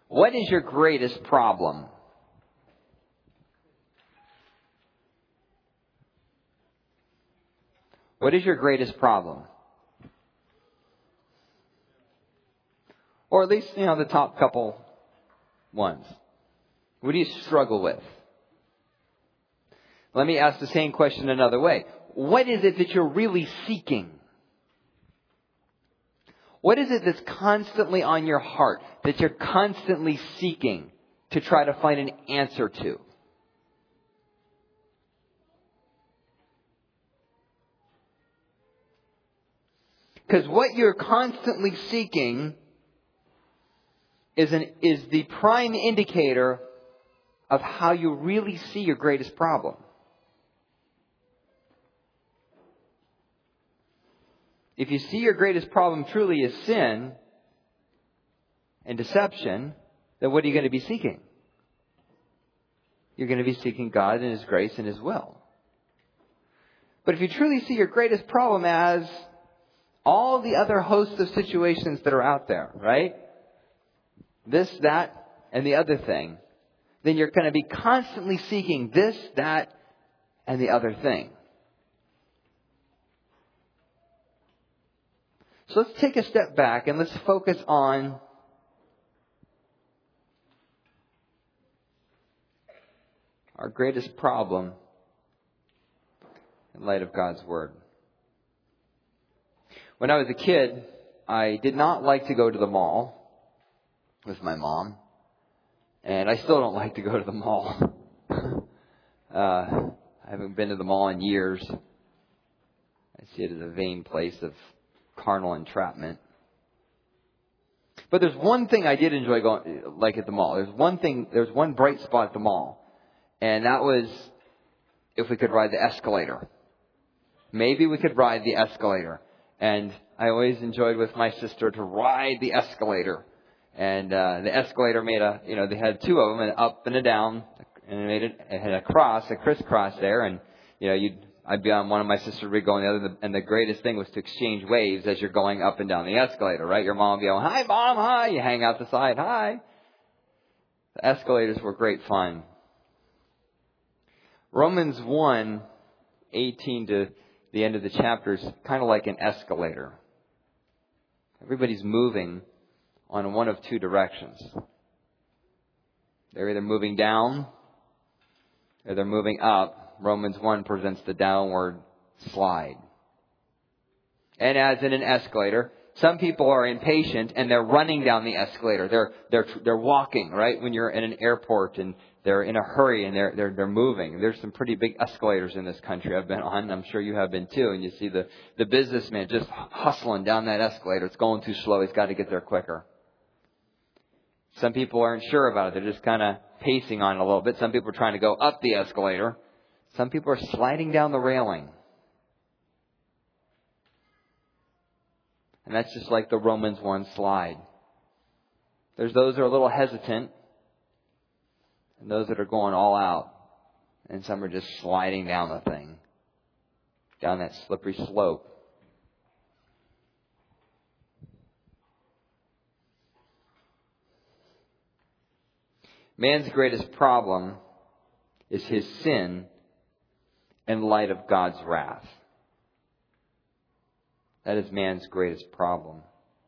What is your greatest problem? What is your greatest problem? Or at least, the top couple ones. What do you struggle with? Let me ask the same question another way. What is it that you're really seeking? What is it that's constantly on your heart, that you're constantly seeking to try to find an answer to? Because what you're constantly seeking is the prime indicator of how you really see your greatest problem. If you see your greatest problem truly as sin and deception, then what are you going to be seeking? You're going to be seeking God and His grace and His will. But if you truly see your greatest problem as all the other hosts of situations that are out there, right? This, that, and the other thing, then you're going to be constantly seeking this, that, and the other thing. So let's take a step back and let's focus on our greatest problem in light of God's Word. When I was a kid, I did not like to go to the mall with my mom. And I still don't like to go to the mall. I haven't been to the mall in years. I see it as a vain place of carnal entrapment. But there's one thing I did enjoy going, like at the mall. There's one bright spot at the mall. And that was if we could ride the escalator. Maybe we could ride the escalator. And I always enjoyed with my sister to ride the escalator. And the escalator made they had two of them, an up and a down. And it had a crisscross there. And, I'd be on one of my sisters would go on the other. And the greatest thing was to exchange waves as you're going up and down the escalator, right? Your mom would be going, "Hi, Mom, hi." You hang out the side, "Hi." The escalators were great fun. Romans 1:18 to the end of the chapter is kind of like an escalator. Everybody's moving on one of two directions. They're either moving down or they're moving up. Romans 1 presents the downward slide. And as in an escalator, some people are impatient and they're running down the escalator. They're walking, right? When you're in an airport and they're in a hurry and they're moving. There's some pretty big escalators in this country I've been on. I'm sure you have been too. And you see the businessman just hustling down that escalator. It's going too slow. He's got to get there quicker. Some people aren't sure about it. They're just kind of pacing on it a little bit. Some people are trying to go up the escalator. Some people are sliding down the railing. And that's just like the Romans 1 slide. There's those that are a little hesitant. And those that are going all out. And some are just sliding down the thing. Down that slippery slope. Man's greatest problem is his sin in light of God's wrath. That is man's greatest problem.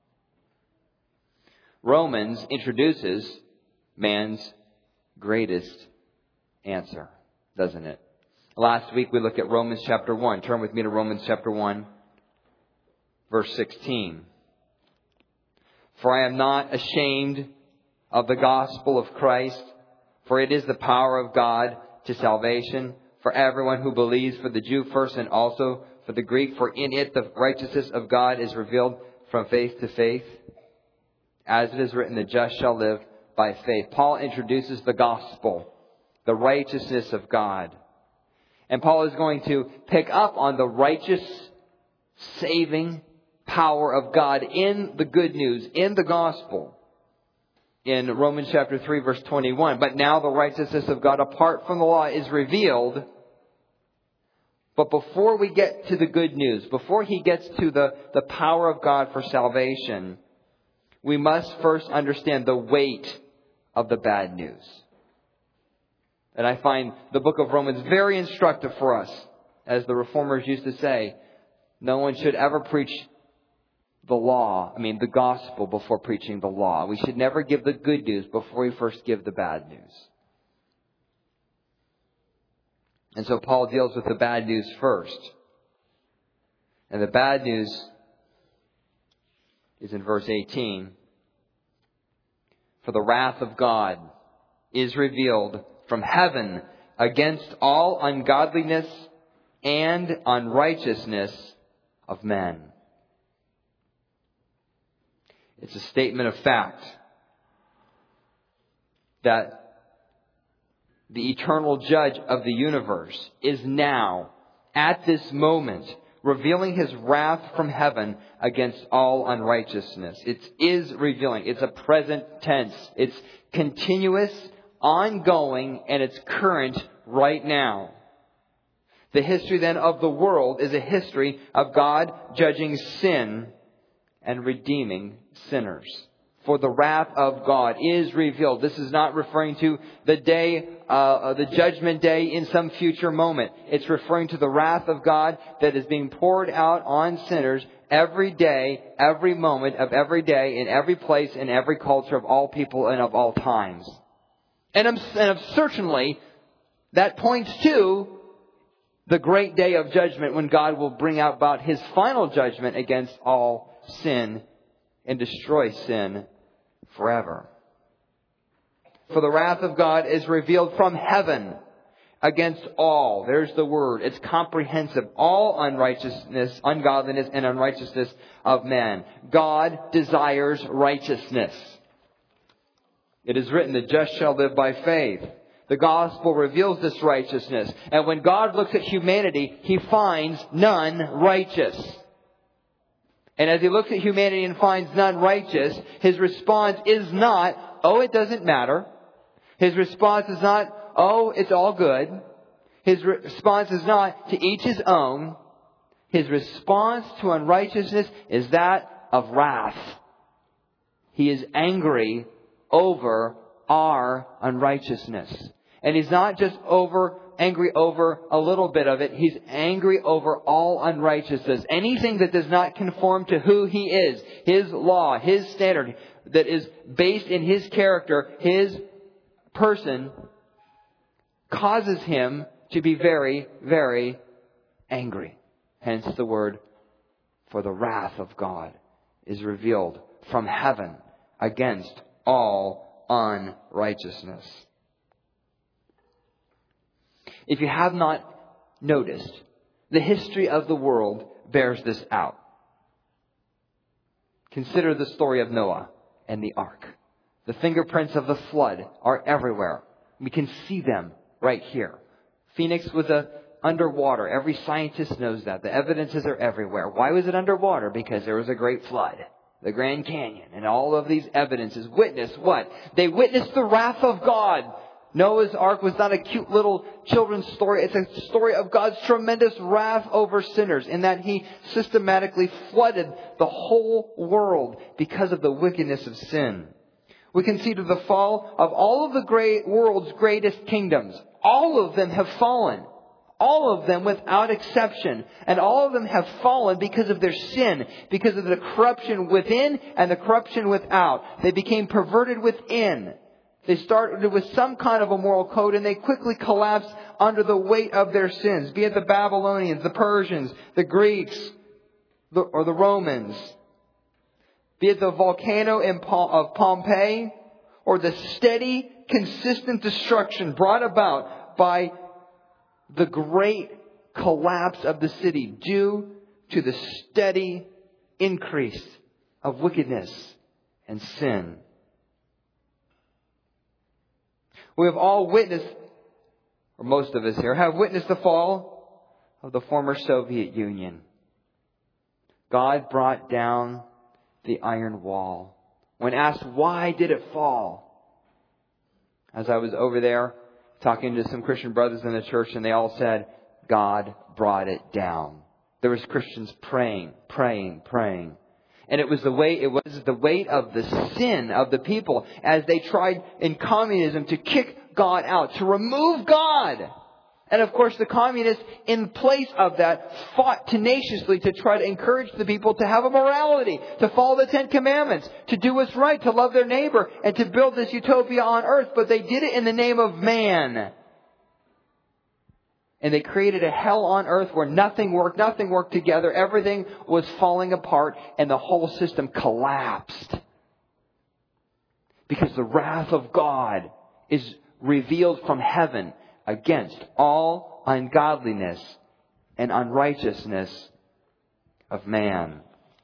Romans introduces man's greatest answer, doesn't it? Last week we looked at Romans chapter 1. Turn with me to Romans chapter 1, verse 16. "For I am not ashamed of the gospel of Christ, for it is the power of God to salvation for everyone who believes, for the Jew first and also for the Greek. For in it the righteousness of God is revealed from faith to faith. As it is written, the just shall live by faith." Paul introduces the gospel, the righteousness of God. And Paul is going to pick up on the righteous, saving power of God in the good news, in the gospel. In Romans chapter 3, verse 21. "But now the righteousness of God apart from the law is revealed." But before we get to the good news, before he gets to the power of God for salvation, we must first understand the weight of the bad news. And I find the book of Romans very instructive for us. As the Reformers used to say, no one should ever preach the gospel before preaching the law. We should never give the good news before we first give the bad news. And so Paul deals with the bad news first. And the bad news is in verse 18. For the wrath of God is revealed from heaven against all ungodliness and unrighteousness of men. It's a statement of fact that the eternal judge of the universe is now, at this moment, revealing His wrath from heaven against all unrighteousness. It is revealing. It's a present tense. It's continuous, ongoing, and it's current right now. The history then of the world is a history of God judging sin and redeeming sinners. For the wrath of God is revealed. This is not referring to the day, the judgment day in some future moment. It's referring to the wrath of God that is being poured out on sinners every day, every moment of every day, in every place, in every culture of all people and of all times. And certainly that points to the great day of judgment when God will bring about His final judgment against all sin and destroy sin forever. For the wrath of God is revealed from heaven against all. There's the word. It's comprehensive. All unrighteousness, ungodliness, and unrighteousness of men. God desires righteousness. It is written, the just shall live by faith. The gospel reveals this righteousness. And when God looks at humanity, He finds none righteous. And as He looks at humanity and finds none righteous, His response is not, oh, it doesn't matter. His response is not, oh, it's all good. His response is not to each his own. His response to unrighteousness is that of wrath. He is angry over our unrighteousness. And He's not just angry over a little bit of it. He's angry over all unrighteousness. Anything that does not conform to who He is, His law, His standard, that is based in His character, His person, causes Him to be very, very angry. Hence the word, for the wrath of God is revealed from heaven against all unrighteousness. If you have not noticed, the history of the world bears this out. Consider the story of Noah and the ark. The fingerprints of the flood are everywhere. We can see them right here. Phoenix was underwater. Every scientist knows that. The evidences are everywhere. Why was it underwater? Because there was a great flood. The Grand Canyon and all of these evidences witness what? They witnessed the wrath of God. Noah's Ark was not a cute little children's story. It's a story of God's tremendous wrath over sinners in that He systematically flooded the whole world because of the wickedness of sin. We can see to the fall of all of the world's greatest kingdoms. All of them have fallen. All of them without exception. And all of them have fallen because of their sin, because of the corruption within and the corruption without. They became perverted within. They started with some kind of a moral code and they quickly collapsed under the weight of their sins. Be it the Babylonians, the Persians, the Greeks, or the Romans. Be it the volcano of Pompeii, or the steady, consistent destruction brought about by the great collapse of the city due to the steady increase of wickedness and sin. We have all witnessed, or most of us here, have witnessed the fall of the former Soviet Union. God brought down the iron wall. When asked, why did it fall? As I was over there talking to some Christian brothers in the church, and they all said, God brought it down. There was Christians praying. And it was the weight of the sin of the people as they tried in communism to kick God out, to remove God. And of course the communists, in place of that, fought tenaciously to try to encourage the people to have a morality, to follow the Ten Commandments, to do what's right, to love their neighbor, and to build this utopia on earth. But they did it in the name of man. And they created a hell on earth where nothing worked together, everything was falling apart, and the whole system collapsed. Because the wrath of God is revealed from heaven against all ungodliness and unrighteousness of man.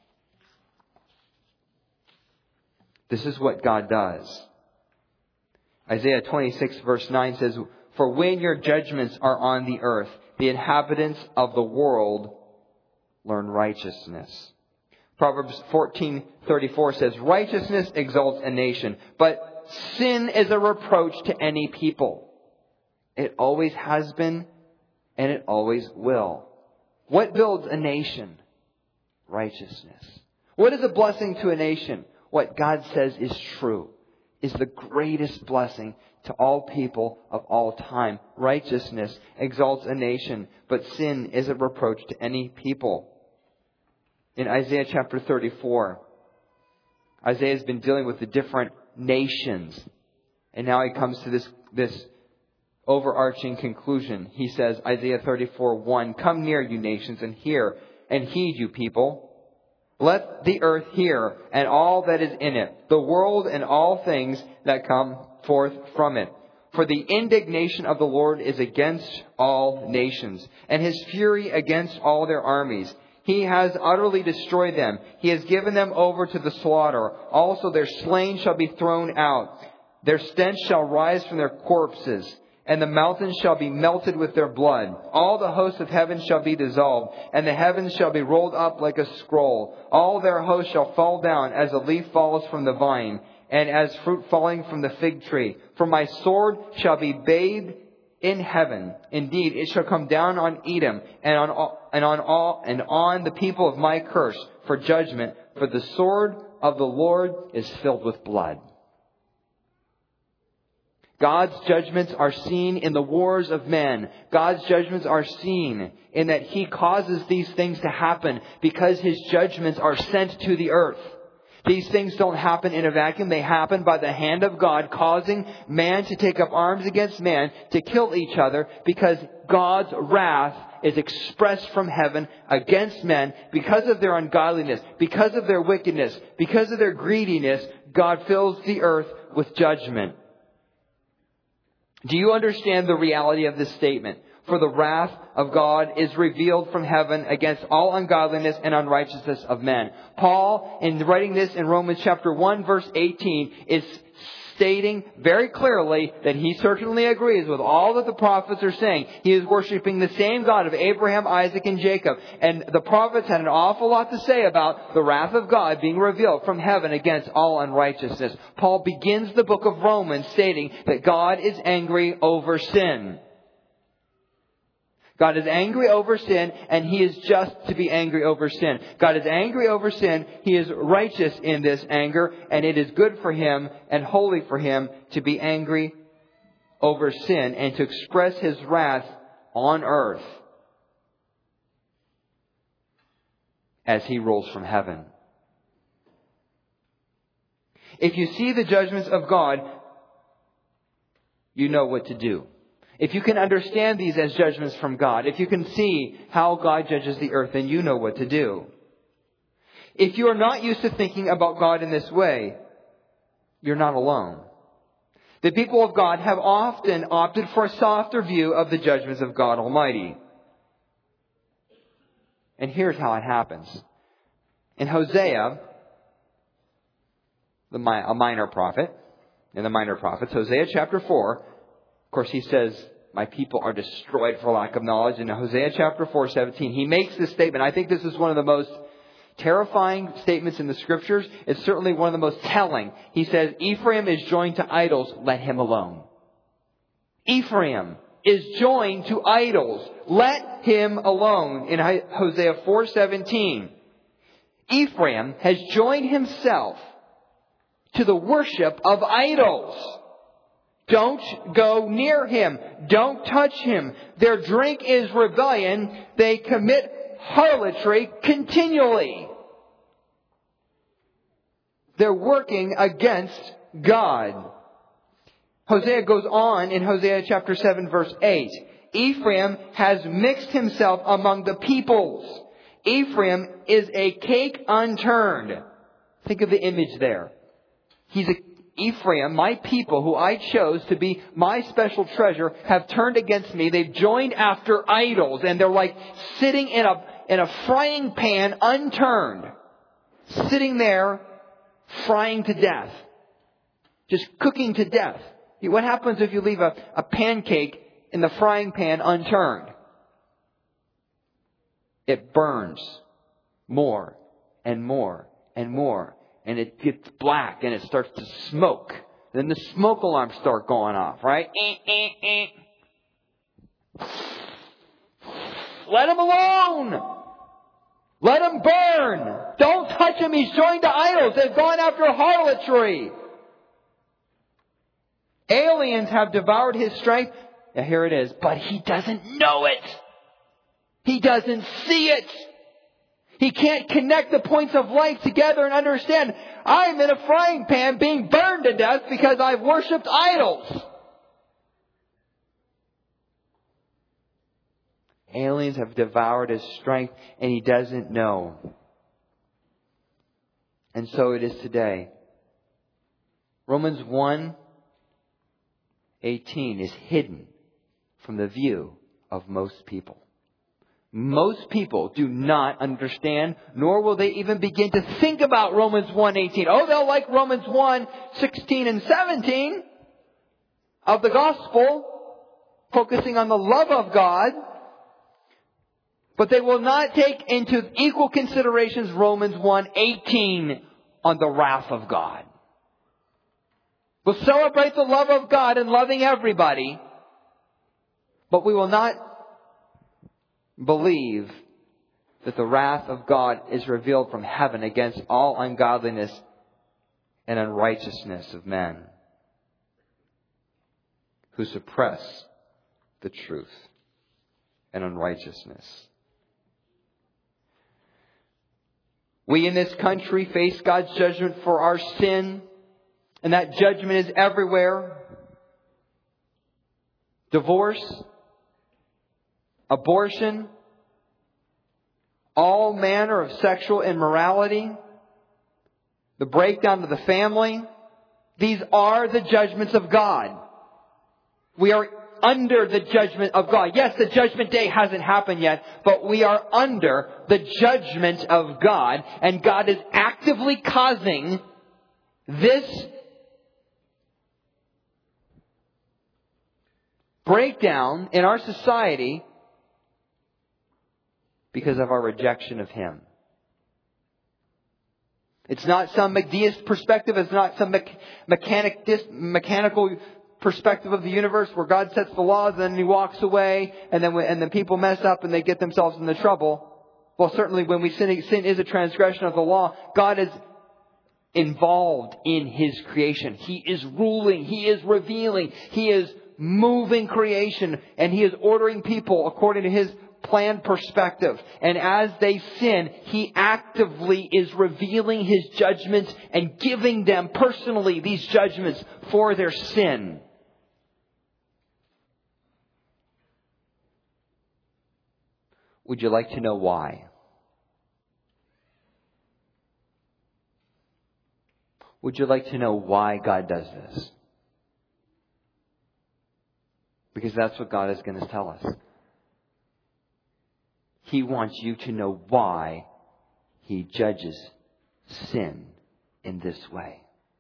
This is what God does. Isaiah 26 verse 9 says, "For when your judgments are on the earth, the inhabitants of the world learn righteousness." Proverbs 14:34 says, "Righteousness exalts a nation, but sin is a reproach to any people." It always has been, and it always will. What builds a nation? Righteousness. What is a blessing to a nation? What God says is true, is the greatest blessing to all people of all time. Righteousness exalts a nation, but sin is a reproach to any people. In Isaiah chapter 34, Isaiah has been dealing with the different nations. And now he comes to this overarching conclusion. He says, Isaiah 34:1, "Come near, you nations, and hear, and heed, you people. Let the earth hear, and all that is in it, the world and all things that come forth from it. For the indignation of the Lord is against all nations, and His fury against all their armies. He has utterly destroyed them. He has given them over to the slaughter. Also their slain shall be thrown out. Their stench shall rise from their corpses, and the mountains shall be melted with their blood. All the hosts of heaven shall be dissolved, and the heavens shall be rolled up like a scroll. All their hosts shall fall down as a leaf falls from the vine, and as fruit falling from the fig tree. For my sword shall be bathed in heaven. Indeed, it shall come down on Edom and on the people of my curse for judgment. For the sword of the Lord is filled with blood." God's judgments are seen in the wars of men. God's judgments are seen in that He causes these things to happen because His judgments are sent to the earth. These things don't happen in a vacuum. They happen by the hand of God, causing man to take up arms against man, to kill each other, because God's wrath is expressed from heaven against men because of their ungodliness, because of their wickedness, because of their greediness. God fills the earth with judgment. Do you understand the reality of this statement? For the wrath of God is revealed from heaven against all ungodliness and unrighteousness of men. Paul, in writing this in Romans chapter 1 verse 18, is stating very clearly that he certainly agrees with all that the prophets are saying. He is worshiping the same God of Abraham, Isaac, and Jacob. And the prophets had an awful lot to say about the wrath of God being revealed from heaven against all unrighteousness. Paul begins the book of Romans stating that God is angry over sin. God is angry over sin, and He is just to be angry over sin. God is angry over sin. He is righteous in this anger, and it is good for Him and holy for Him to be angry over sin and to express His wrath on earth as He rules from heaven. If you see the judgments of God, you know what to do. If you can understand these as judgments from God, if you can see how God judges the earth, then you know what to do. If you are not used to thinking about God in this way, you're not alone. The people of God have often opted for a softer view of the judgments of God Almighty. And here's how it happens. In Hosea, a minor prophet, in the minor prophets, Hosea chapter 4, of course, he says, my people are destroyed for lack of knowledge. In Hosea chapter 4:17, he makes this statement. I think this is one of the most terrifying statements in the Scriptures. It's certainly one of the most telling. He says, Ephraim is joined to idols. Let him alone. Ephraim is joined to idols. Let him alone. In Hosea 4:17, Ephraim has joined himself to the worship of idols. Don't go near him. Don't touch him. Their drink is rebellion. They commit harlotry continually. They're working against God. Hosea goes on in Hosea chapter 7 verse 8. Ephraim has mixed himself among the peoples. Ephraim is a cake unturned. Think of the image there. Ephraim, my people who I chose to be my special treasure, have turned against me. They've joined after idols, and they're like sitting in a frying pan unturned. Sitting there frying to death. Just cooking to death. What happens if you leave a pancake in the frying pan unturned? It burns more and more and more. And it gets black and it starts to smoke. Then the smoke alarms start going off, right? Let him alone! Let him burn! Don't touch him! He's joined to idols! They've gone after harlotry! Aliens have devoured his strength. Now here it is. But he doesn't know it. He doesn't see it. He can't connect the points of light together and understand, I'm in a frying pan being burned to death because I've worshipped idols. Aliens have devoured his strength and he doesn't know. And so it is today. Romans 1:18 is hidden from the view of most people. Most people do not understand, nor will they even begin to think about Romans 1:18. Oh, they'll like Romans 1:16 and 17 of the gospel, focusing on the love of God. But they will not take into equal considerations Romans 1:18 on the wrath of God. We'll celebrate the love of God and loving everybody, but we will not believe that the wrath of God is revealed from heaven against all ungodliness and unrighteousness of men who suppress the truth and unrighteousness. We in this country face God's judgment for our sin, and that judgment is everywhere. Divorce, abortion, all manner of sexual immorality, the breakdown of the family. These are the judgments of God. We are under the judgment of God. Yes, the judgment day hasn't happened yet, but we are under the judgment of God, and God is actively causing this breakdown in our society because of our rejection of Him. It's not some McDeist perspective. It's not some mechanical perspective of the universe where God sets the laws and then He walks away and then people mess up and they get themselves into trouble. Well, certainly when we sin is a transgression of the law. God is involved in His creation. He is ruling. He is revealing. He is moving creation, and He is ordering people according to His planned perspective. And as they sin, He actively is revealing His judgments and giving them personally these judgments for their sin. Would you like to know why? Would you like to know why God does this? Because that's what God is going to tell us. He wants you to know why He judges sin in this way.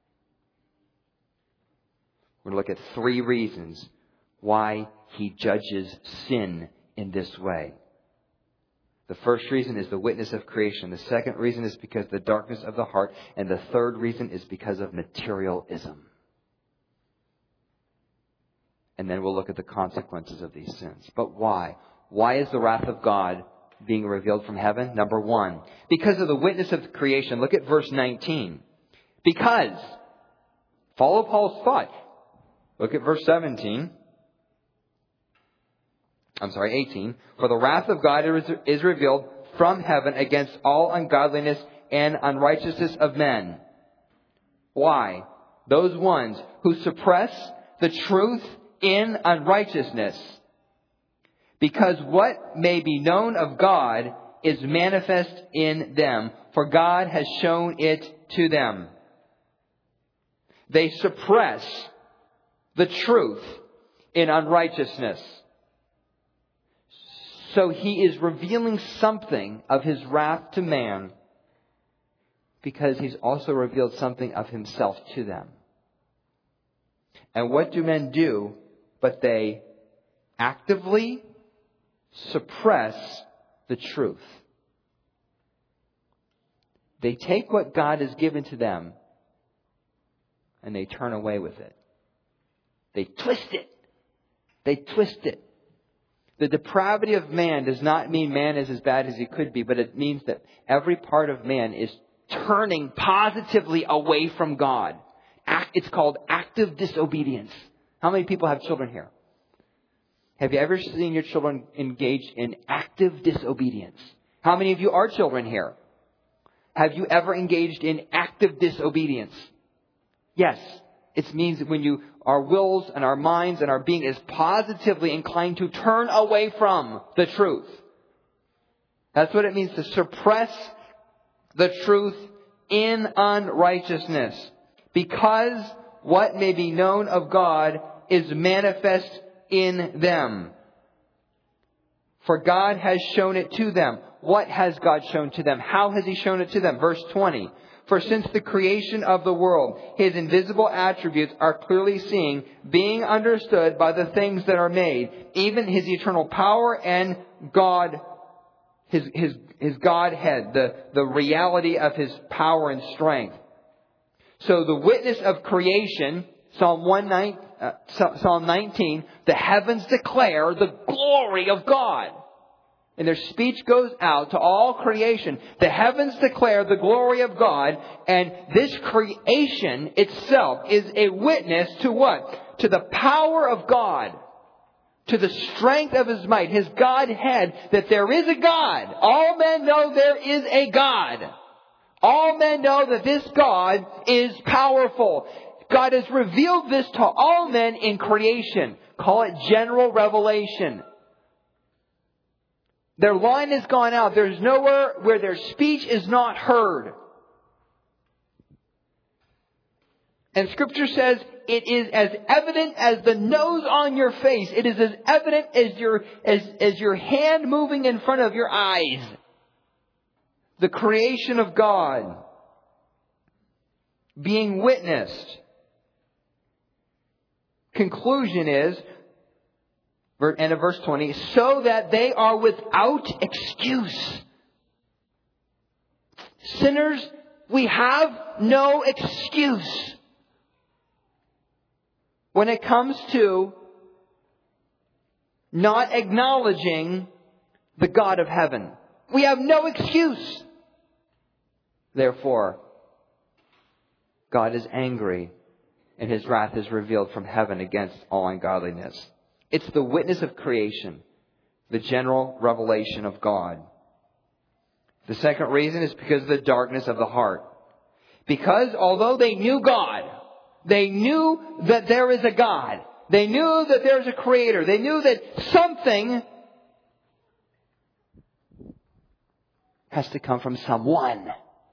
We're going to look at 3 reasons why He judges sin in this way. The first reason is the witness of creation. The second reason is because of the darkness of the heart. And the third reason is because of materialism. And then we'll look at the consequences of these sins. But why? Why is the wrath of God being revealed from heaven? Number one, because of the witness of creation. Look at verse 19. Because, follow Paul's thought. Look at verse 18. For the wrath of God is revealed from heaven against all ungodliness and unrighteousness of men. Why? Those ones who suppress the truth in unrighteousness. Because what may be known of God is manifest in them, for God has shown it to them. They suppress the truth in unrighteousness. So He is revealing something of His wrath to man, because He's also revealed something of Himself to them. And what do men do? But they actively suppress the truth. They take what God has given to them and they turn away with it. They twist it. The depravity of man does not mean man is as bad as he could be, but it means that every part of man is turning positively away from God. It's called active disobedience. How many people have children here? Have you ever seen your children engaged in active disobedience? How many of you are children here? Have you ever engaged in active disobedience? Yes. It means when our wills and our minds and our being is positively inclined to turn away from the truth. That's what it means to suppress the truth in unrighteousness. Because what may be known of God is manifest in them. For God has shown it to them. What has God shown to them? How has He shown it to them? Verse 20. For since the creation of the world, His invisible attributes are clearly seen, being understood by the things that are made, even His eternal power and God, His Godhead, the reality of His power and strength. So the witness of creation, Psalm 19, the heavens declare the glory of God. And their speech goes out to all creation. The heavens declare the glory of God. And this creation itself is a witness to what? To the power of God. To the strength of His might. His Godhead. That there is a God. All men know there is a God. All men know that this God is powerful. God has revealed this to all men in creation. Call it general revelation. Their line has gone out. There's nowhere where their speech is not heard. And Scripture says it is as evident as the nose on your face. It is as evident as your hand moving in front of your eyes. The creation of God being witnessed. Conclusion is, end of verse 20, so that they are without excuse. Sinners, we have no excuse when it comes to not acknowledging the God of heaven. We have no excuse. Therefore, God is angry and His wrath is revealed from heaven against all ungodliness. It's the witness of creation, the general revelation of God. The second reason is because of the darkness of the heart. Because although they knew God, they knew that there is a God. They knew that there's a Creator. They knew that something has to come from someone.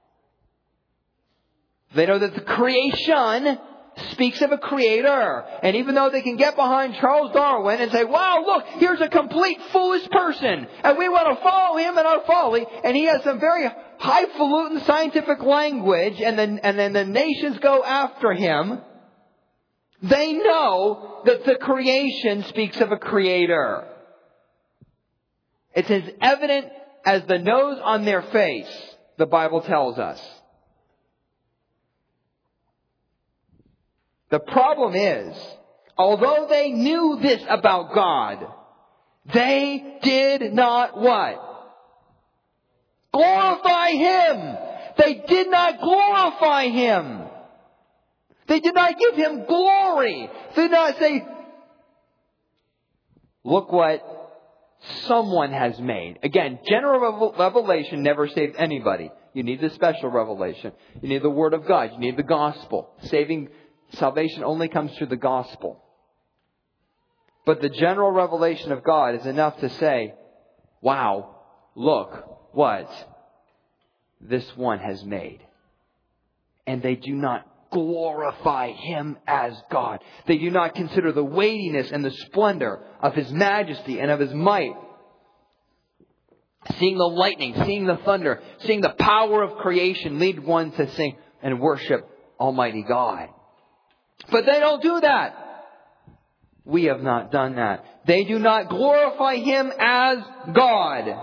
They know that the creation speaks of a Creator. And even though they can get behind Charles Darwin and say, wow, look, here's a complete foolish person. And we want to follow him in our folly. And he has some very highfalutin scientific language. And then the nations go after him. They know that the creation speaks of a Creator. It's as evident as the nose on their face, the Bible tells us. The problem is, although they knew this about God, they did not what? Glorify Him. They did not glorify Him. They did not give Him glory. They did not say, look what someone has made. Again, general revelation never saved anybody. You need the special revelation. You need the Word of God. You need the gospel. Salvation only comes through the gospel. But the general revelation of God is enough to say, wow, look what this one has made. And they do not glorify Him as God. They do not consider the weightiness and the splendor of His majesty and of His might. Seeing the lightning, seeing the thunder, seeing the power of creation lead one to sing and worship Almighty God. But they don't do that. We have not done that. They do not glorify Him as God.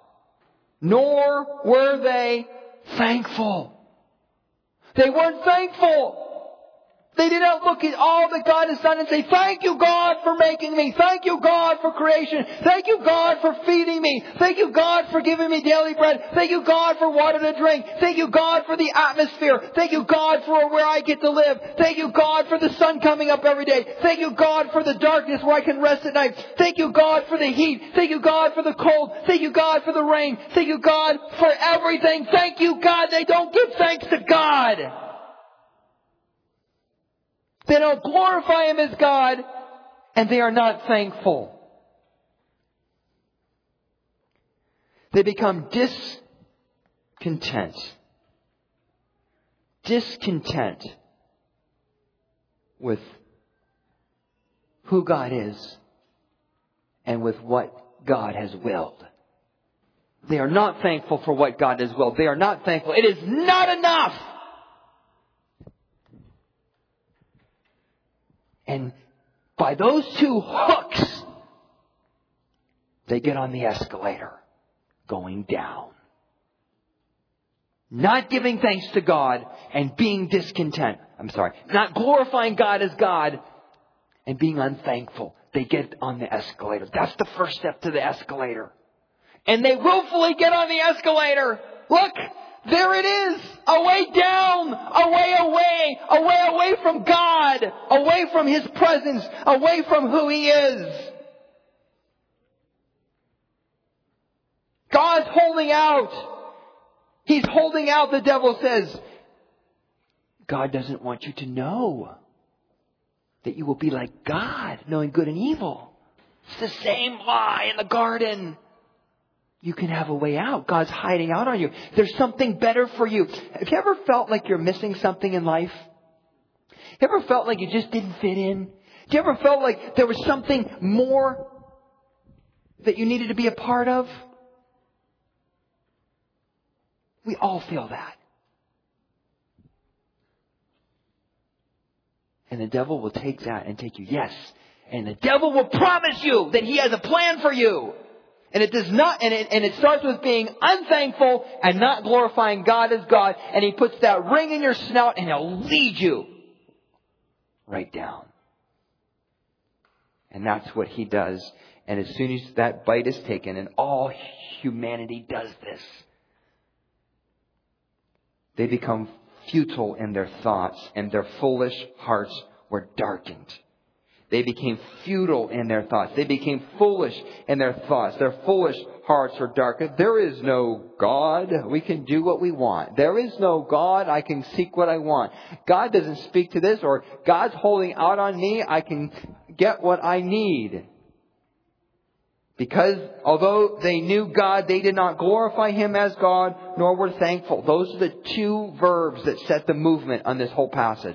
Nor were they thankful. They weren't thankful. They did not look at all that God has done and say, thank you, God, for making me. Thank you, God, for creation. Thank you, God, for feeding me. Thank you, God, for giving me daily bread. Thank you, God, for water to drink. Thank you, God, for the atmosphere. Thank you, God, for where I get to live. Thank you, God, for the sun coming up every day. Thank you, God, for the darkness where I can rest at night. Thank you, God, for the heat. Thank you, God, for the cold. Thank you, God, for the rain. Thank you, God, for everything. Thank you, God. They don't give thanks to God. They don't glorify Him as God, and they are not thankful. They become discontent. Discontent with who God is and with what God has willed. They are not thankful for what God has willed. They are not thankful. It is not enough. And by those two hooks, they get on the escalator going down. Not giving thanks to God and being discontent. Not glorifying God as God and being unthankful. They get on the escalator. That's the first step to the escalator. And they willfully get on the escalator. Look! There it is, away down, away from God, away from His presence, away from who He is. God's holding out. He's holding out, the devil says. God doesn't want you to know that you will be like God, knowing good and evil. It's the same lie in the garden. You can have a way out. God's hiding out on you. There's something better for you. Have you ever felt like you're missing something in life? You ever felt like you just didn't fit in? Do you ever felt like there was something more that you needed to be a part of? We all feel that. And the devil will take that and take you. Yes. And the devil will promise you that he has a plan for you. And it does not, and it starts with being unthankful and not glorifying God as God. And he puts that ring in your snout and he'll lead you right down. And that's what he does. And as soon as that bite is taken, and all humanity does this, they become futile in their thoughts, and their foolish hearts were darkened. They became futile in their thoughts. They became foolish in their thoughts. Their foolish hearts are darkened. There is no God. We can do what we want. There is no God. I can seek what I want. God doesn't speak to this, or God's holding out on me. I can get what I need. Because although they knew God, they did not glorify Him as God, nor were thankful. Those are the two verbs that set the movement on this whole passage.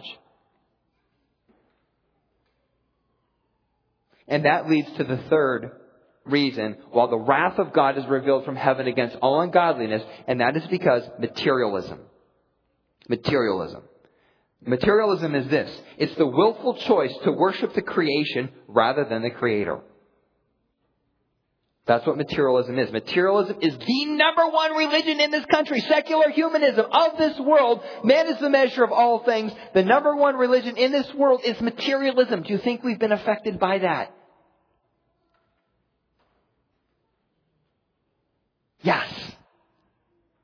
And that leads to the third reason, while the wrath of God is revealed from heaven against all ungodliness, and that is because materialism. Materialism. Materialism is this. It's the willful choice to worship the creation rather than the Creator. That's what materialism is. Materialism is the number one religion in this country. Secular humanism of this world. Man is the measure of all things. The number one religion in this world is materialism. Do you think we've been affected by that? Yes.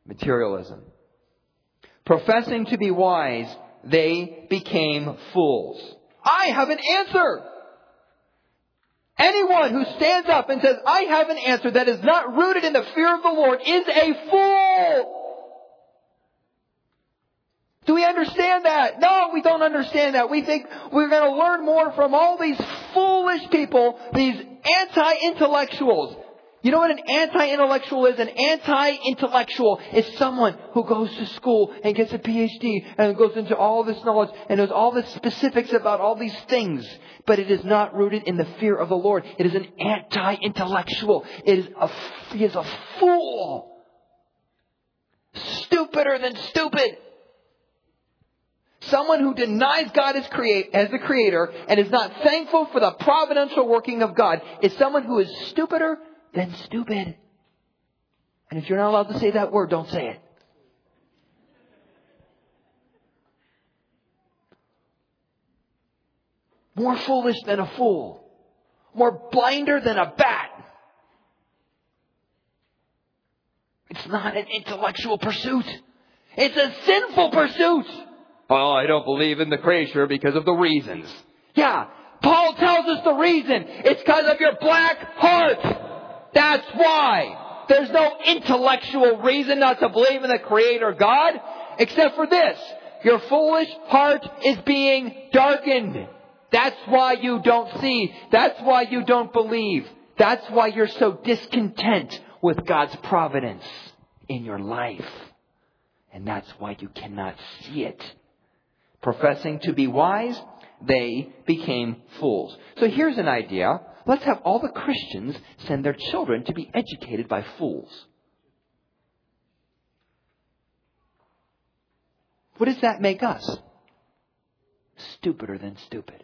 Materialism. Professing to be wise, they became fools. I have an answer. Anyone who stands up and says, I have an answer that is not rooted in the fear of the Lord is a fool. Do we understand that? No, we don't understand that. We think we're going to learn more from all these foolish people, these anti-intellectuals. You know what an anti-intellectual is? An anti-intellectual is someone who goes to school and gets a PhD and goes into all this knowledge and knows all the specifics about all these things. But it is not rooted in the fear of the Lord. It is an anti-intellectual. He is a fool. Stupider than stupid. Someone who denies God as the Creator and is not thankful for the providential working of God is someone who is stupider than stupid. And if you're not allowed to say that word, don't say it. More foolish than a fool. More blinder than a bat. It's not an intellectual pursuit. It's a sinful pursuit. Oh, I don't believe in the Creator because of the reasons. Yeah, Paul tells us the reason. It's because of your black heart. That's why. There's no intellectual reason not to believe in the Creator God, except for this. Your foolish heart is being darkened. That's why you don't see. That's why you don't believe. That's why you're so discontent with God's providence in your life. And that's why you cannot see it. Professing to be wise, they became fools. So here's an idea. Let's have all the Christians send their children to be educated by fools. What does that make us? Stupider than stupid.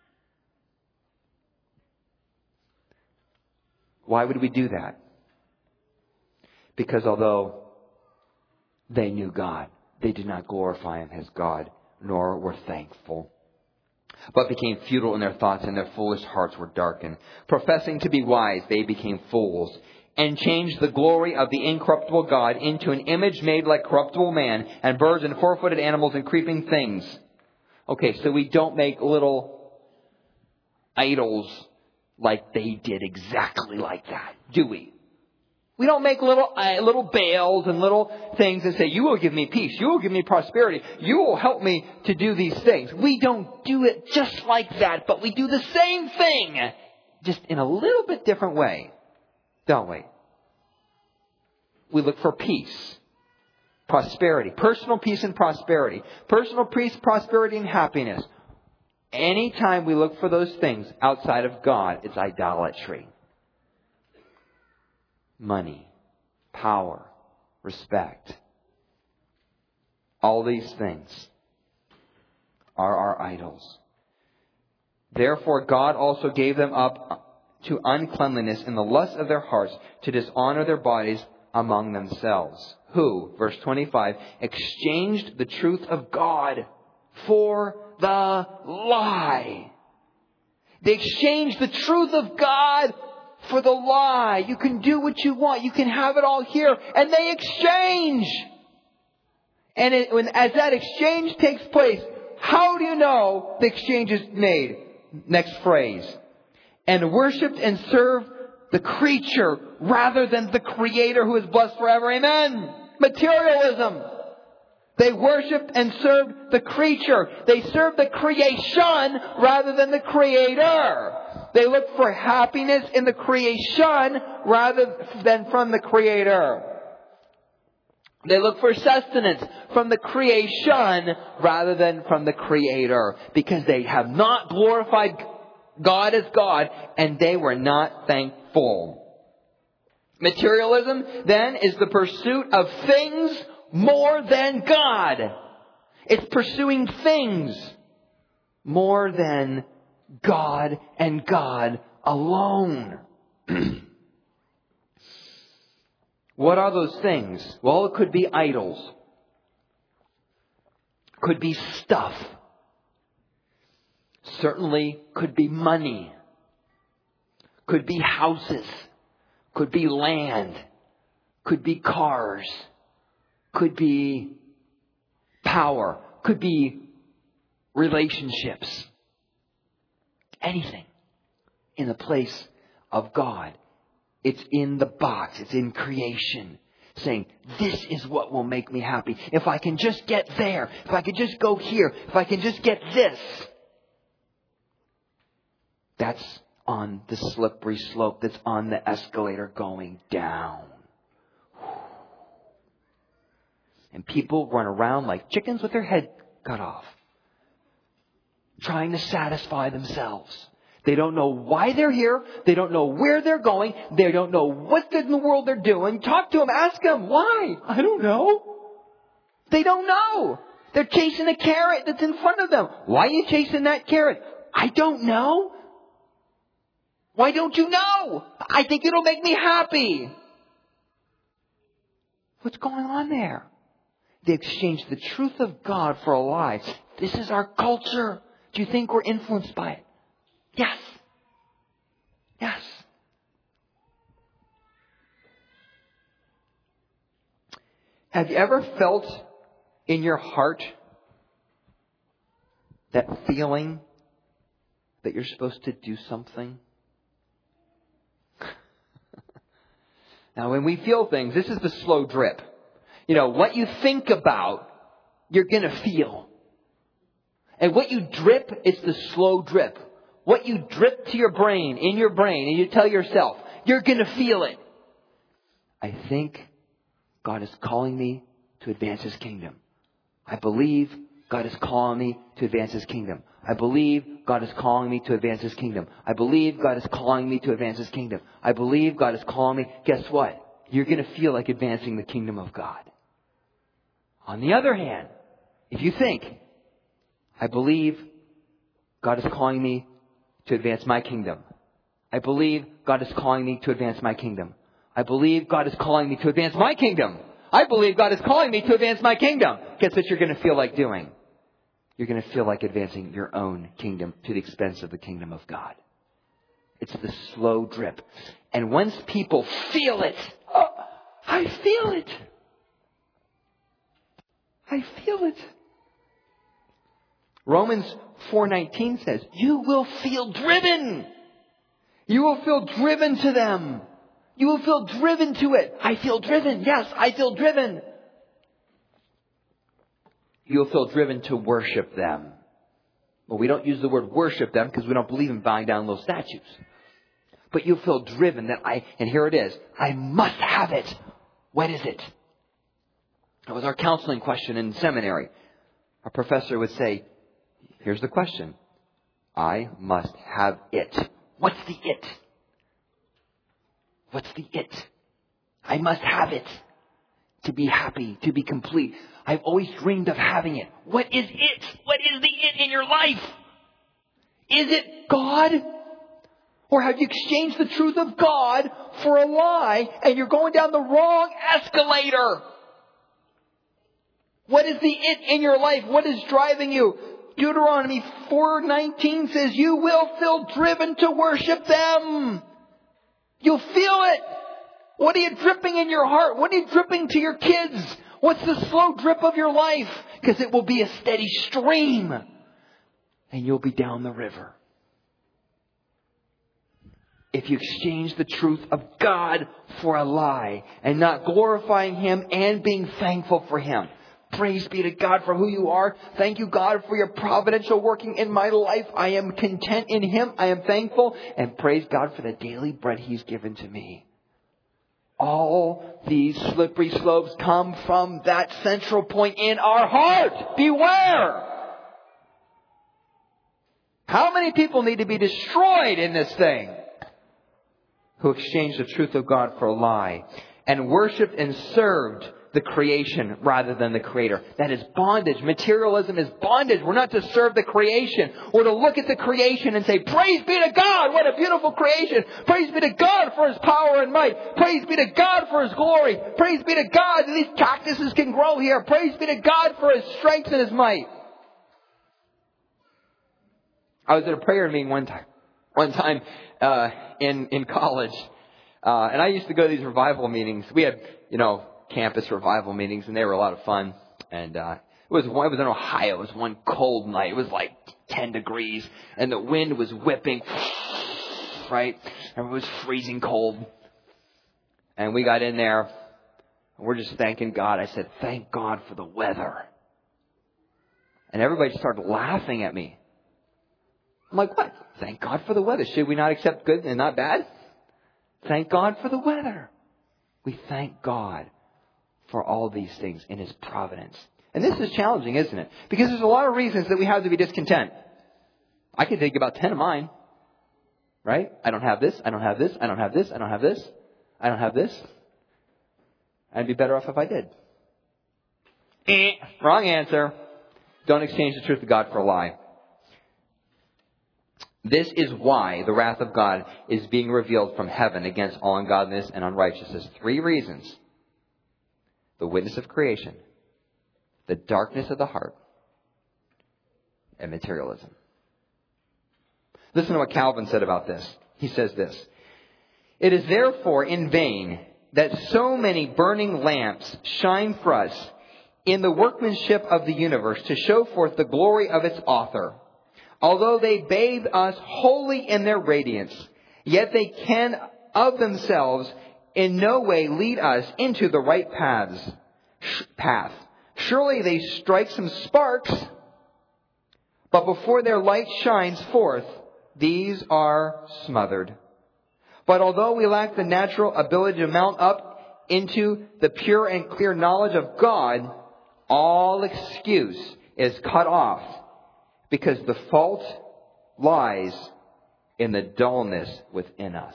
Why would we do that? Because although they knew God, they did not glorify Him as God, nor were thankful, but became futile in their thoughts, and their foolish hearts were darkened. Professing to be wise, they became fools, and changed the glory of the incorruptible God into an image made like corruptible man, and birds and four-footed animals and creeping things. Okay, so we don't make little idols like they did exactly like that, do we? We don't make little Baals and little things and say, you will give me peace. You will give me prosperity. You will help me to do these things. We don't do it just like that, but we do the same thing, just in a little bit different way, don't we? We look for peace, prosperity, personal peace and prosperity, personal peace, prosperity and happiness. Anytime we look for those things outside of God, it's idolatry. Money, power, respect. All these things are our idols. Therefore, God also gave them up to uncleanliness in the lust of their hearts, to dishonor their bodies among themselves. Who, verse 25, exchanged the truth of God for the lie. They exchanged the truth of God for the lie. You can do what you want. You can have it all here. And they exchange. And as that exchange takes place, how do you know the exchange is made? Next phrase. And worshipped and served the creature rather than the Creator who is blessed forever. Amen. Materialism. They worshipped and served the creature. They served the creation rather than the Creator. They look for happiness in the creation rather than from the Creator. They look for sustenance from the creation rather than from the Creator, because they have not glorified God as God, and they were not thankful. Materialism, then, is the pursuit of things more than God. It's pursuing things more than God and God alone. What are those things? Well, it could be idols. Could be stuff. Certainly could be money. Could be houses. Could be land. Could be cars. could be power, could be relationships. Anything in the place of God. It's in the box. It's in creation. Saying, this is what will make me happy. If I can just get there. If I could just go here. If I can just get this. That's on the slippery slope. That's on the escalator going down. And people run around like chickens with their head cut off. Trying to satisfy themselves. They don't know why they're here. They don't know where they're going. They don't know what in the world they're doing. Talk to them. Ask them. Why? I don't know. They don't know. They're chasing a carrot that's in front of them. Why are you chasing that carrot? I don't know. Why don't you know? I think it'll make me happy. What's going on there? They exchanged the truth of God for a lie. This is our culture. Do you think we're influenced by it? Yes. Yes. Have you ever felt in your heart that feeling that you're supposed to do something? Now, when we feel things, this is the slow drip. You know, what you think about, you're going to feel. And what you drip, it's the slow drip. What you drip to your brain, in your brain, and you tell yourself, you're going to feel it. I think God is calling me to advance His kingdom. I believe God is calling me to advance His kingdom. I believe God is calling me to advance His kingdom. I believe God is calling me to advance His kingdom. I believe God is calling me. Guess what? You're going to feel like advancing the kingdom of God. On the other hand, if you think, I believe God is calling me to advance my kingdom. I believe God is calling me to advance my kingdom. I believe God is calling me to advance my kingdom. I believe God is calling me to advance my kingdom. Guess what you're going to feel like doing? You're going to feel like advancing your own kingdom to the expense of the kingdom of God. It's the slow drip. And once people feel it, oh, I feel it. I feel it. Romans 4:19 says, you will feel driven. You will feel driven to them. You will feel driven to it. I feel driven. Yes, I feel driven. You'll feel driven to worship them. Well, we don't use the word worship them because we don't believe in bowing down those statues. But you'll feel driven that and here it is, I must have it. What is it? That was our counseling question in seminary. Our professor would say, here's the question. I must have it. What's the it? What's the it? I must have it to be happy, to be complete. I've always dreamed of having it. What is it? What is the it in your life? Is it God? Or have you exchanged the truth of God for a lie and you're going down the wrong escalator? What is the it in your life? What is driving you? Deuteronomy 4:19 says, you will feel driven to worship them. You'll feel it. What are you dripping in your heart? What are you dripping to your kids? What's the slow drip of your life? Because it will be a steady stream. And you'll be down the river. If you exchange the truth of God for a lie and not glorifying Him and being thankful for Him. Praise be to God for who you are. Thank you, God, for your providential working in my life. I am content in Him. I am thankful. And praise God for the daily bread He's given to me. All these slippery slopes come from that central point in our heart. Beware! How many people need to be destroyed in this thing? Who exchanged the truth of God for a lie and worshipped and served the creation rather than the Creator. That is bondage. Materialism is bondage. We're not to serve the creation or to look at the creation and say, praise be to God, what a beautiful creation. Praise be to God for His power and might. Praise be to God for His glory. Praise be to God that these cactuses can grow here. Praise be to God for His strength and His might. I was at a prayer meeting one time in college. And I used to go to these revival meetings. We had, campus revival meetings, and they were a lot of fun. And it was in Ohio. It was one cold night. It was like 10 degrees, and the wind was whipping, right? And it was freezing cold. And we got in there, and we're just thanking God. I said, thank God for the weather. And everybody started laughing at me. I'm like, what? Thank God for the weather. Should we not accept good and not bad? Thank God for the weather. We thank God for all these things in His providence. And this is challenging, isn't it? Because there's a lot of reasons that we have to be discontent. I can think about 10 of mine. Right? I don't have this. I don't have this. I don't have this. I don't have this. I don't have this. I'd be better off if I did. Wrong answer. Don't exchange the truth of God for a lie. This is why the wrath of God is being revealed from heaven against all ungodliness and unrighteousness. 3 reasons. The witness of creation, the darkness of the heart, and materialism. Listen to what Calvin said about this. He says this. It is therefore in vain that so many burning lamps shine for us in the workmanship of the universe to show forth the glory of its author. Although they bathe us wholly in their radiance, yet they can of themselves in no way lead us into the right path. Surely they strike some sparks, but before their light shines forth, these are smothered. But although we lack the natural ability to mount up into the pure and clear knowledge of God, all excuse is cut off, because the fault lies in the dullness within us.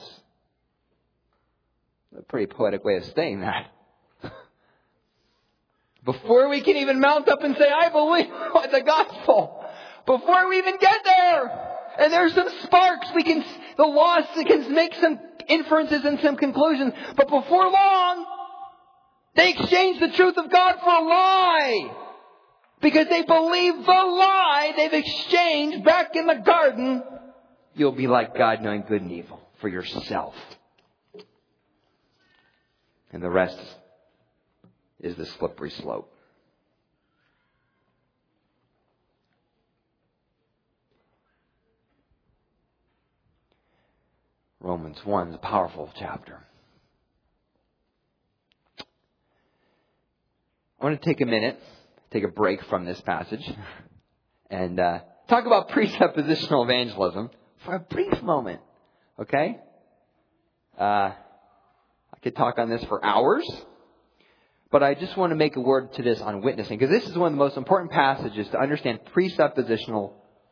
A pretty poetic way of saying that. Before we can even mount up and say, I believe the gospel, before we even get there, and there's some sparks, the lost can make some inferences and some conclusions, but before long, they exchange the truth of God for a lie. Because they believe the lie they've exchanged back in the garden. You'll be like God, knowing good and evil for yourself. And the rest is the slippery slope. Romans 1 is a powerful chapter. I want to take a minute, take a break from this passage, and talk about presuppositional evangelism for a brief moment. Okay? I could talk on this for hours, but I just want to make a word to this on witnessing, because this is one of the most important passages to understand presuppositional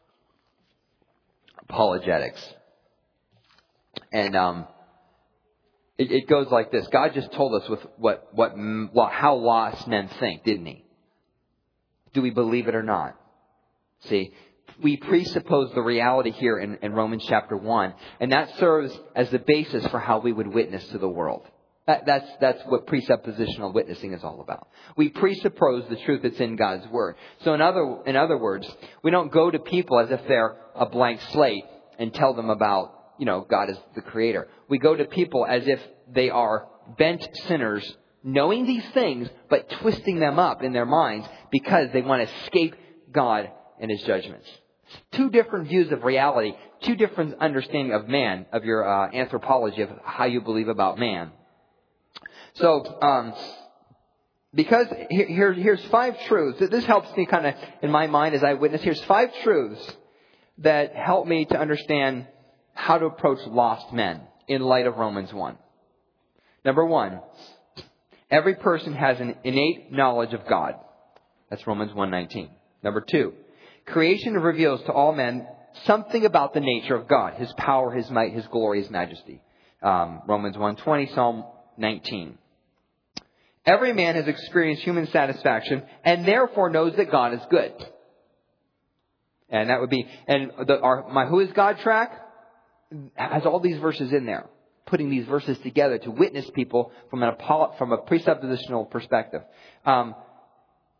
apologetics. And it goes like this. God just told us with how lost men think, didn't He? Do we believe it or not? See, we presuppose the reality here in Romans chapter 1, and that serves as the basis for how we would witness to the world. That's what presuppositional witnessing is all about. We presuppose the truth that's in God's Word. So in other words, we don't go to people as if they're a blank slate and tell them about, God is the Creator. We go to people as if they are bent sinners, knowing these things, but twisting them up in their minds because they want to escape God and His judgments. 2 different views of reality, 2 different understanding of man, of your anthropology of how you believe about man. So, because here's 5 truths. This helps me kind of in my mind as I witness. Here's 5 truths that help me to understand how to approach lost men in light of Romans 1. Number 1, every person has an innate knowledge of God. That's Romans 1:19. Number 2, creation reveals to all men something about the nature of God, His power, His might, His glory, His majesty. Romans 1:20, Psalm 19. Every man has experienced human satisfaction and therefore knows that God is good. And that would be, my Who is God track has all these verses in there, putting these verses together to witness people from a presuppositional perspective.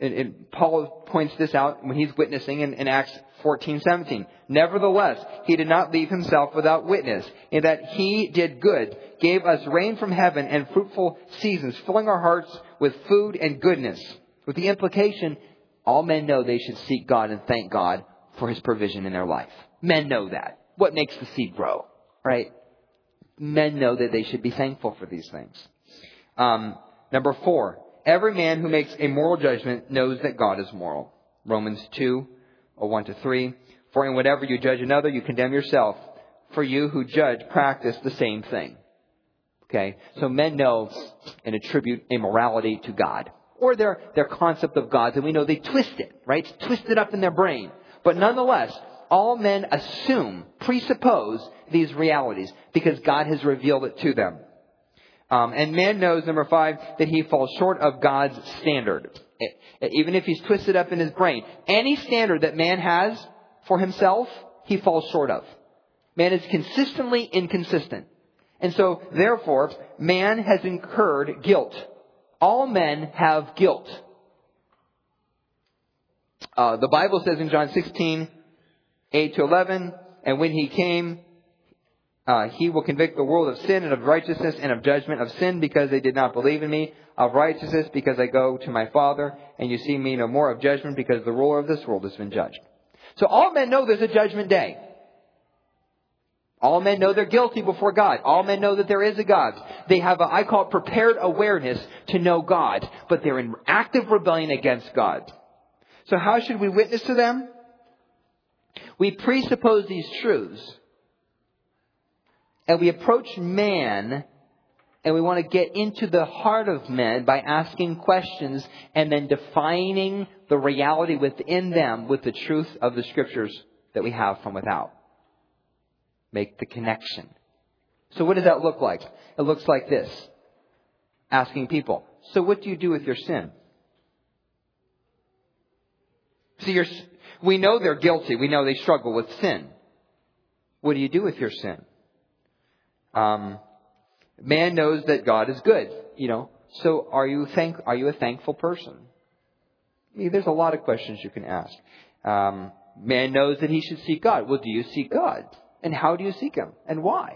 And Paul points this out when he's witnessing in Acts 14:17. Nevertheless, he did not leave himself without witness, in that he did good, gave us rain from heaven and fruitful seasons, filling our hearts with food and goodness. With the implication, all men know they should seek God and thank God for His provision in their life. Men know that. What makes the seed grow, right? Men know that they should be thankful for these things. Number 4, every man who makes a moral judgment knows that God is moral. Romans 2:1-3. For in whatever you judge another, you condemn yourself. For you who judge practice the same thing. Okay, so men know and attribute a morality to God, or their concept of God, and we know they twist it, right? It's twisted up in their brain. But nonetheless, all men presuppose these realities because God has revealed it to them. And man knows, number 5, that he falls short of God's standard. Even if he's twisted up in his brain, any standard that man has for himself, he falls short of. Man is consistently inconsistent. And so, therefore, man has incurred guilt. All men have guilt. The Bible says in John 16:8-11, and when He came, He will convict the world of sin and of righteousness and of judgment, of sin because they did not believe in me, of righteousness because I go to my Father, and you see me no more, of judgment because the ruler of this world has been judged. So all men know there's a judgment day. All men know they're guilty before God. All men know that there is a God. They have I call it prepared awareness to know God, but they're in active rebellion against God. So how should we witness to them? We presuppose these truths, and we approach man, and we want to get into the heart of men by asking questions and then defining the reality within them with the truth of the Scriptures that we have from without. Make the connection. So what does that look like? It looks like this. Asking people, so what do you do with your sin? See, we know they're guilty. We know they struggle with sin. What do you do with your sin? Man knows that God is good, So are you a thankful person? I mean, there's a lot of questions you can ask. Man knows that he should seek God. Well, do you seek God? And how do you seek Him? And why?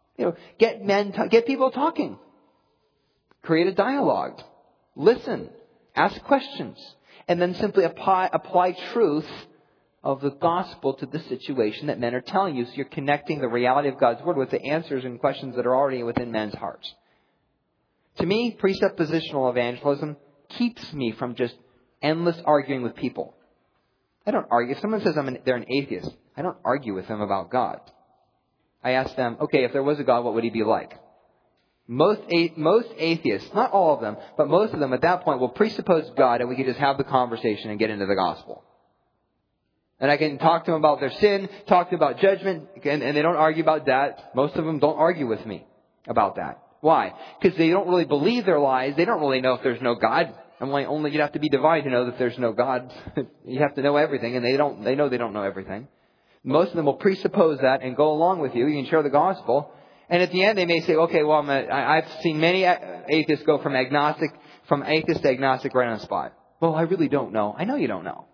Get people talking. Create a dialogue. Listen. Ask questions. And then simply apply truth of the gospel to the situation that men are telling you. So you're connecting the reality of God's Word with the answers and questions that are already within men's hearts. To me, presuppositional evangelism keeps me from just endless arguing with people. I don't argue. If someone says they're an atheist, I don't argue with them about God. I ask them, okay, if there was a God, what would He be like? Most atheists, not all of them, but most of them at that point will presuppose God, and we can just have the conversation and get into the gospel. And I can talk to them about their sin, talk to them about judgment, and they don't argue about that. Most of them don't argue with me about that. Why? Because they don't really believe their lies. They don't really know if there's no God. Only you'd have to be divine to know that there's no God. You have to know everything, and they know they don't know everything. Most of them will presuppose that and go along with you. You can share the gospel. And at the end, they may say, okay, well, I've seen many atheists go from atheist to agnostic right on the spot. Well, I really don't know. I know you don't know.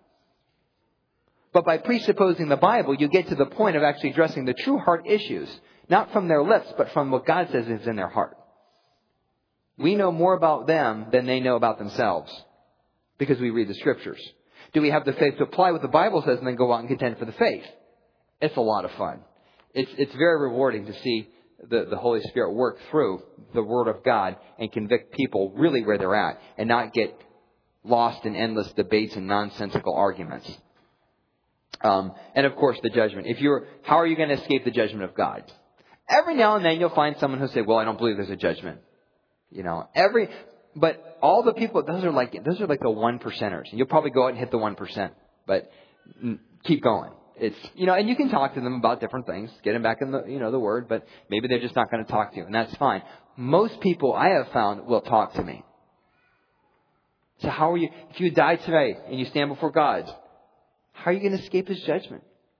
But by presupposing the Bible, you get to the point of actually addressing the true heart issues, not from their lips, but from what God says is in their heart. We know more about them than they know about themselves because we read the Scriptures. Do we have the faith to apply what the Bible says and then go out and contend for the faith? It's a lot of fun. It's very rewarding to see the Holy Spirit work through the Word of God and convict people really where they're at and not get lost in endless debates and nonsensical arguments. And of course, the judgment. How are you going to escape the judgment of God? Every now and then you'll find someone who'll say, well, I don't believe there's a judgment. But all the people, those are like the 1%ers. And you'll probably go out and hit the 1%, but keep going. And you can talk to them about different things, get them back in the Word, but maybe they're just not going to talk to you, and that's fine. Most people I have found will talk to me. So how are you, if you die today and you stand before God, how are you going to escape His judgment?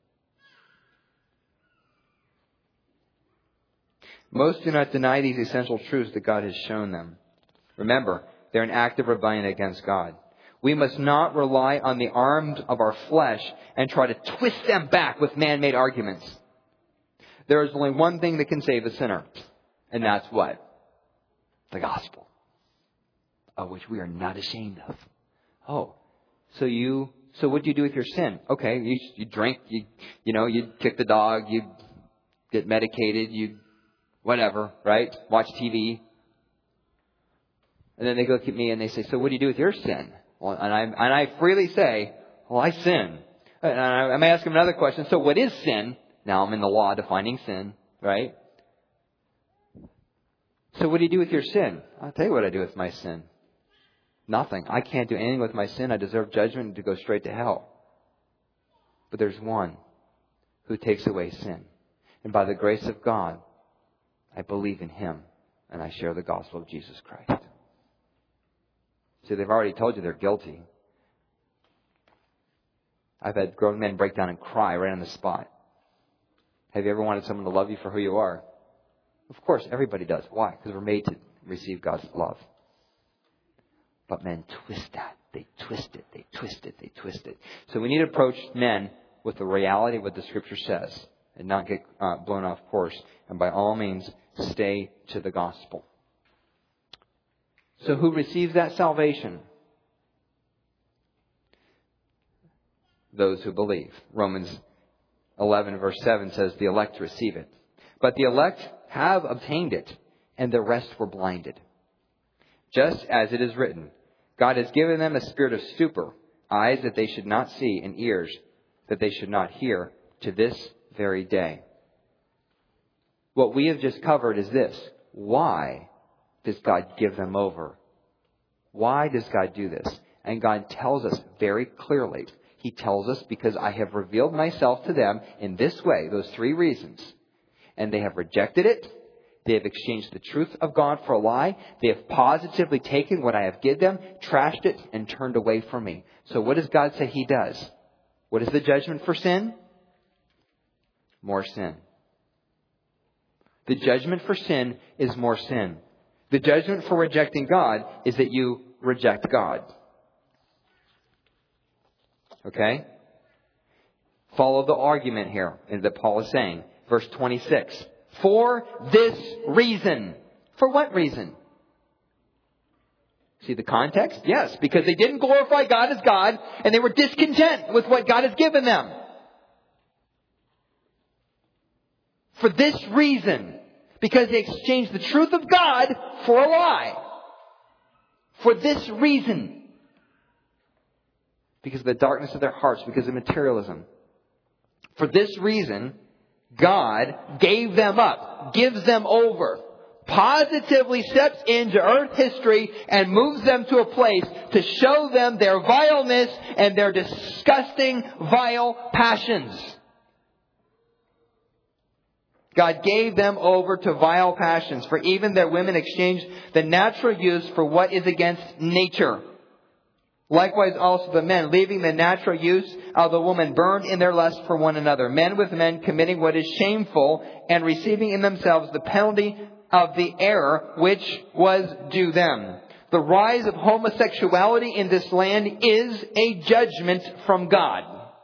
Most do not deny these essential truths that God has shown them. Remember, they're in active rebellion against God. We must not rely on the arms of our flesh and try to twist them back with man-made arguments. There is only one thing that can save a sinner, and that's what? The gospel, of which we are not ashamed of. Oh, so what do you do with your sin? Okay, you drink, you kick the dog, you get medicated, you whatever, right? Watch TV. And then they look at me and they say, so what do you do with your sin? Well, and I freely say, well, I sin. And I may ask them another question. So what is sin? Now I'm in the law defining sin, right? So what do you do with your sin? I'll tell you what I do with my sin. Nothing. I can't do anything with my sin. I deserve judgment and to go straight to hell. But there's one who takes away sin. And by the grace of God, I believe in Him and I share the gospel of Jesus Christ. See, they've already told you they're guilty. I've had grown men break down and cry right on the spot. Have you ever wanted someone to love you for who you are? Of course, everybody does. Why? Because we're made to receive God's love. But men twist that. They twist it. They twist it. They twist it. So we need to approach men with the reality of what the Scripture says and not get blown off course. And by all means, stay to the gospel. So who receives that salvation? Those who believe. Romans 11 verse 7 says the elect receive it. But the elect have obtained it, and the rest were blinded. Just as it is written, God has given them a spirit of stupor, eyes that they should not see, and ears that they should not hear, to this very day. What we have just covered is this. Why does God give them over? Why does God do this? And God tells us very clearly. He tells us, because I have revealed myself to them in this way, those three reasons. And they have rejected it. They have exchanged the truth of God for a lie. They have positively taken what I have given them, trashed it, and turned away from me. So what does God say He does? What is the judgment for sin? More sin. The judgment for sin is more sin. The judgment for rejecting God is that you reject God. Okay? Follow the argument here that Paul is saying. Verse 26. For this reason. For what reason? See the context? Yes, because they didn't glorify God as God, and they were discontent with what God has given them. For this reason. Because they exchanged the truth of God for a lie. For this reason. Because of the darkness of their hearts, because of materialism. For this reason, God gave them up, gives them over, positively steps into earth history and moves them to a place to show them their vileness and their disgusting, vile passions. God gave them over to vile passions, for even their women exchanged the natural use for what is against nature. Likewise also the men, leaving the natural use of the woman, burned in their lust for one another. Men with men committing what is shameful and receiving in themselves the penalty of the error which was due them. The rise of homosexuality in this land is a judgment from God.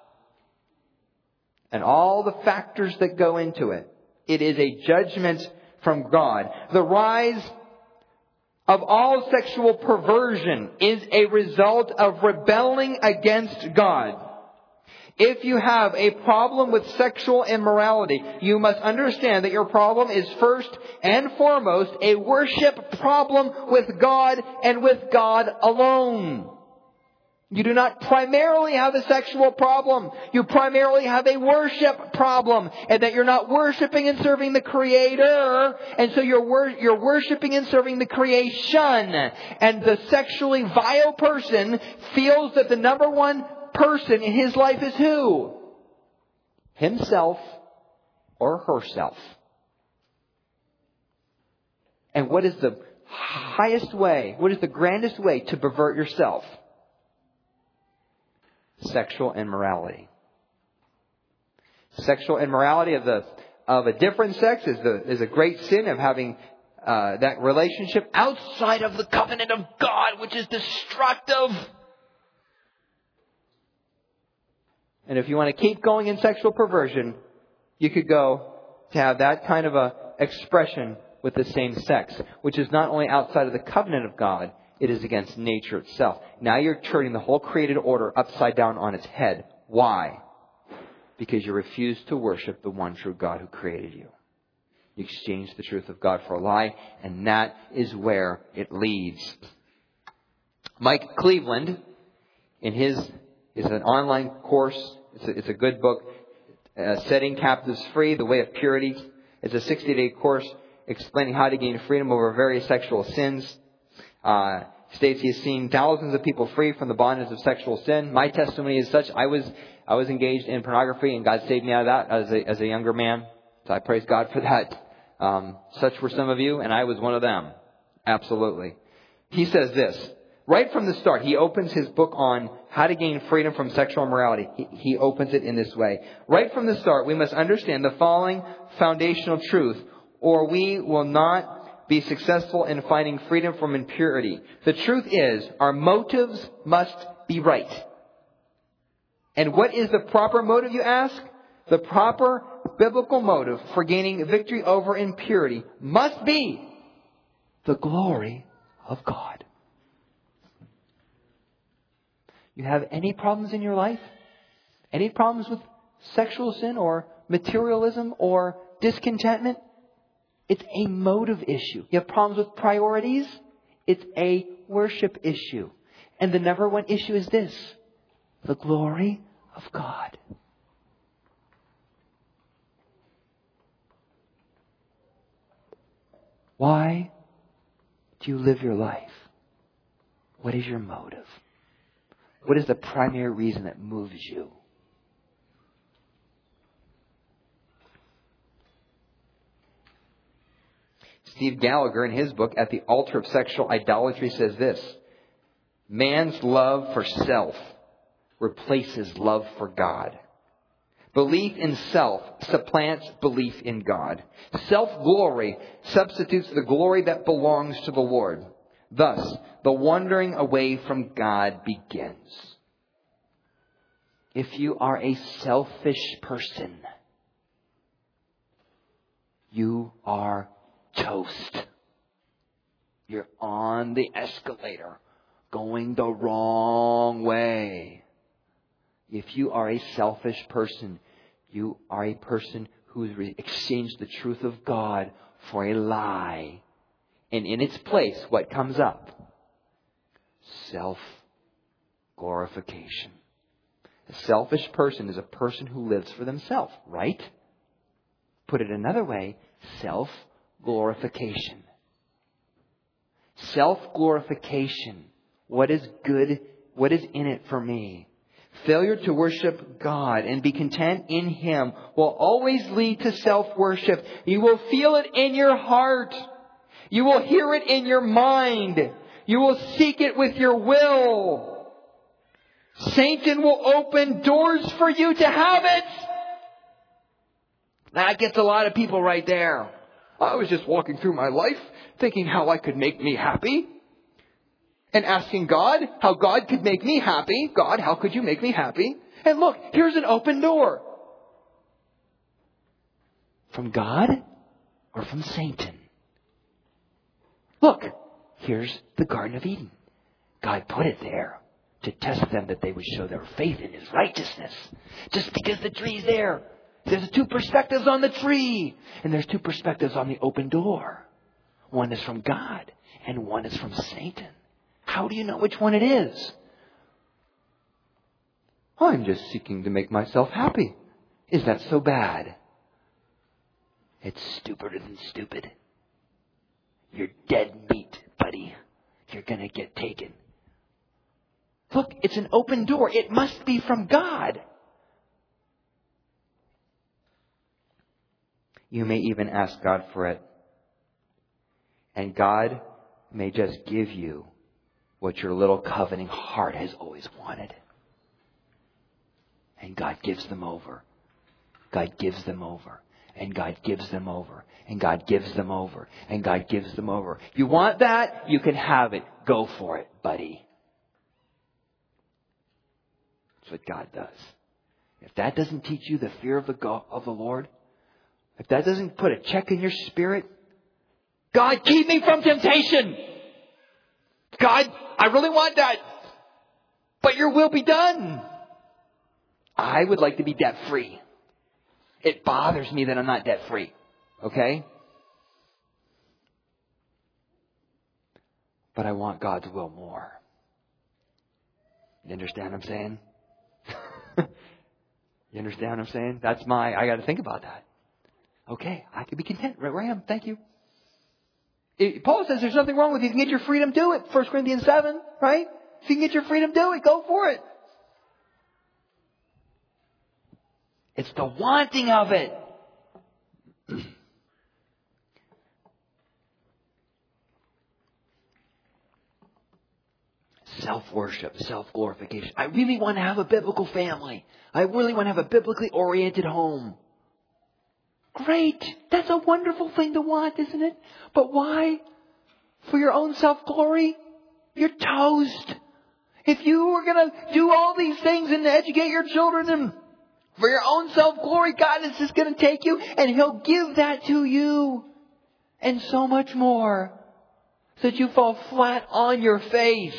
And all the factors that go into it. It is a judgment from God. The rise of all sexual perversion is a result of rebelling against God. If you have a problem with sexual immorality, you must understand that your problem is first and foremost a worship problem with God and with God alone. You do not primarily have a sexual problem. You primarily have a worship problem. And that you're not worshiping and serving the Creator. And so you're worshiping and serving the creation. And the sexually vile person feels that the number one person in his life is who? Himself or herself. And what is the highest way? What is the grandest way to pervert yourself? Sexual immorality. Sexual immorality of a different sex is a great sin of having that relationship outside of the covenant of God, which is destructive. And if you want to keep going in sexual perversion, you could go to have that kind of a expression with the same sex, which is not only outside of the covenant of God, it is against nature itself. Now you're turning the whole created order upside down on its head. Why? Because you refuse to worship the one true God who created you. You exchange the truth of God for a lie, and that is where it leads. Mike Cleveland, in his is an online course. It's a good book. Setting Captives Free, The Way of Purity. It's a 60-day course explaining how to gain freedom over various sexual sins. States he has seen thousands of people free from the bondage of sexual sin. My testimony is such. I was engaged in pornography, and God saved me out of that as a younger man. So I praise God for that. Such were some of you, and I was one of them. Absolutely. He says this. Right from the start, he opens his book on how to gain freedom from sexual immorality. He opens it in this way. Right from the start, we must understand the following foundational truth, or we will not be successful in finding freedom from impurity. The truth is, our motives must be right. And what is the proper motive, you ask? The proper biblical motive for gaining victory over impurity must be the glory of God. You have any problems in your life? Any problems with sexual sin or materialism or discontentment? It's a motive issue. You have problems with priorities? It's a worship issue. And the number one issue is this: the glory of God. Why do you live your life? What is your motive? What is the primary reason that moves you? Steve Gallagher, in his book, At the Altar of Sexual Idolatry, says this: man's love for self replaces love for God. Belief in self supplants belief in God. Self-glory substitutes the glory that belongs to the Lord. Thus, the wandering away from God begins. If you are a selfish person, you are toast. You're on the escalator, going the wrong way. If you are a selfish person, you are a person who has exchanged the truth of God for a lie. And in its place, what comes up? Self-glorification. A selfish person is a person who lives for themselves, right? Put it another way, self-glorification. Self-glorification. What is good? What is in it for me? Failure to worship God and be content in Him will always lead to self-worship. You will feel it in your heart. You will hear it in your mind. You will seek it with your will. Satan will open doors for you to have it. That gets a lot of people right there. I was just walking through my life thinking how I could make me happy. And asking God how God could make me happy. God, how could you make me happy? And look, here's an open door. From God or from Satan? Look, here's the Garden of Eden. God put it there to test them that they would show their faith in His righteousness. Just because the tree's there. There's two perspectives on the tree. And there's two perspectives on the open door. One is from God and one is from Satan. How do you know which one it is? I'm just seeking to make myself happy. Is that so bad? It's stupider than stupid. You're dead meat, buddy. You're going to get taken. Look, it's an open door. It must be from God. You may even ask God for it. And God may just give you what your little coveting heart has always wanted. And God gives them over. God gives them over. And God gives them over. And God gives them over. And God gives them over. You want that? You can have it. Go for it, buddy. That's what God does. If that doesn't teach you the fear of the Lord, if that doesn't put a check in your spirit, God, keep me from temptation. God, I really want that. But your will be done. I would like to be debt free. It bothers me that I'm not debt free. Okay? But I want God's will more. You understand what I'm saying? You understand what I'm saying? I got to think about that. Okay, I can be content right where I am. Thank you. Paul says there's nothing wrong with you. If you can get your freedom, do it. 1 Corinthians 7, right? If you can get your freedom, do it. Go for it. It's the wanting of it. Self-worship, self-glorification. I really want to have a biblical family. I really want to have a biblically oriented home. Great. That's a wonderful thing to want, isn't it? But why? For your own self-glory? You're toast. If you were going to do all these things and educate your children and for your own self-glory, God is just going to take you and He'll give that to you. And so much more. So that you fall flat on your face.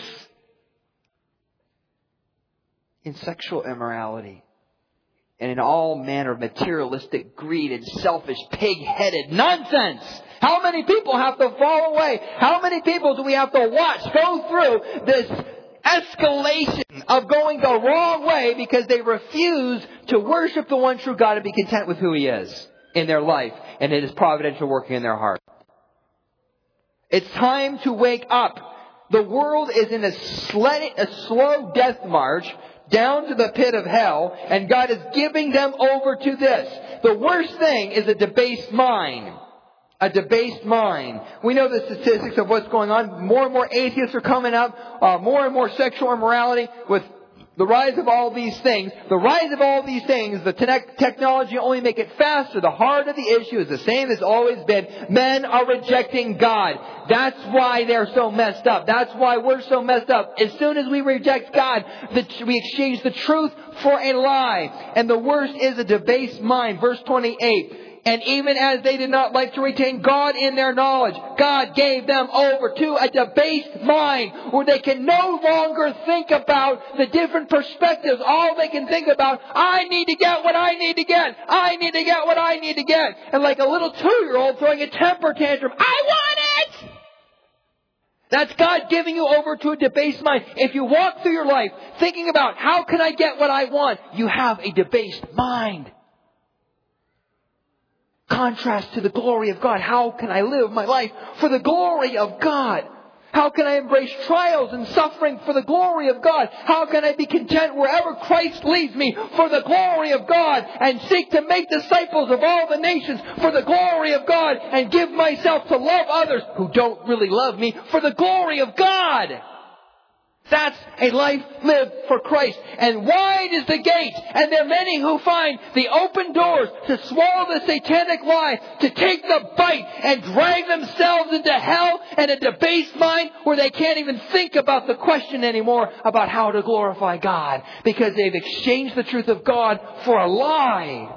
In sexual immorality. And in all manner of materialistic greed and selfish, pig-headed nonsense. How many people have to fall away? How many people do we have to watch go through this escalation of going the wrong way because they refuse to worship the one true God and be content with who He is in their life and in His providential working in their heart? It's time to wake up. The world is in a slow death march down to the pit of hell, and God is giving them over to this. The worst thing is a debased mind. A debased mind. We know the statistics of what's going on. More and more atheists are coming up. More and more sexual immorality with the rise of all these things. The rise of all these things, the technology only make it faster. The heart of the issue is the same as always been. Men are rejecting God. That's why they're so messed up. That's why we're so messed up. As soon as we reject God, we exchange the truth for a lie. And the worst is a debased mind. Verse 28. And even as they did not like to retain God in their knowledge, God gave them over to a debased mind where they can no longer think about the different perspectives. All they can think about, I need to get what I need to get. I need to get what I need to get. And like a little 2-year-old throwing a temper tantrum, I want it! That's God giving you over to a debased mind. If you walk through your life thinking about, how can I get what I want? You have a debased mind. Contrast to the glory of God. How can I live my life for the glory of God? How can I embrace trials and suffering for the glory of God? How can I be content wherever Christ leads me for the glory of God and seek to make disciples of all the nations for the glory of God and give myself to love others who don't really love me for the glory of God? That's a life lived for Christ. And wide is the gate, and there are many who find the open doors to swallow the satanic lie, to take the bite and drag themselves into hell and a debased mind where they can't even think about the question anymore about how to glorify God because they've exchanged the truth of God for a lie.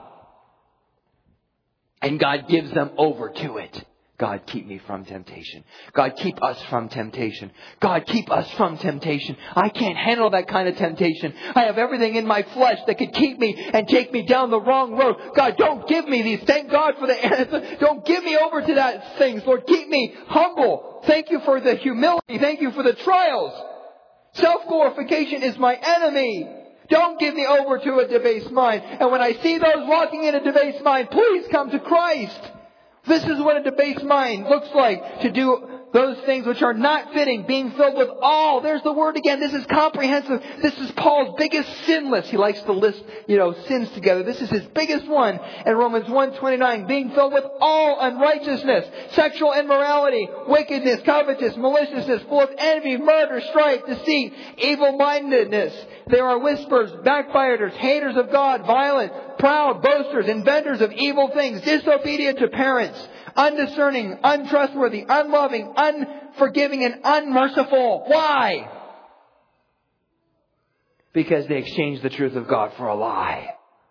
And God gives them over to it. God, keep me from temptation. God, keep us from temptation. God, keep us from temptation. I can't handle that kind of temptation. I have everything in my flesh that could keep me and take me down the wrong road. God, don't give me these. Thank God for the answer. Don't give me over to that things. Lord, keep me humble. Thank you for the humility. Thank you for the trials. Self-glorification is my enemy. Don't give me over to a debased mind. And when I see those walking in a debased mind, please come to Christ. This is what a debased mind looks like, to do those things which are not fitting, being filled with all. There's the word again. This is comprehensive. This is Paul's biggest sin list. He likes to list, sins together. This is his biggest one in Romans 1:29. Being filled with all unrighteousness, sexual immorality, wickedness, covetous, maliciousness, full of envy, murder, strife, deceit, evil-mindedness. There are whisperers, backbiters, haters of God, violent, proud, boasters, inventors of evil things, disobedient to parents, undiscerning, untrustworthy, unloving, unforgiving, and unmerciful. Why? Because they exchanged the truth of God for a lie.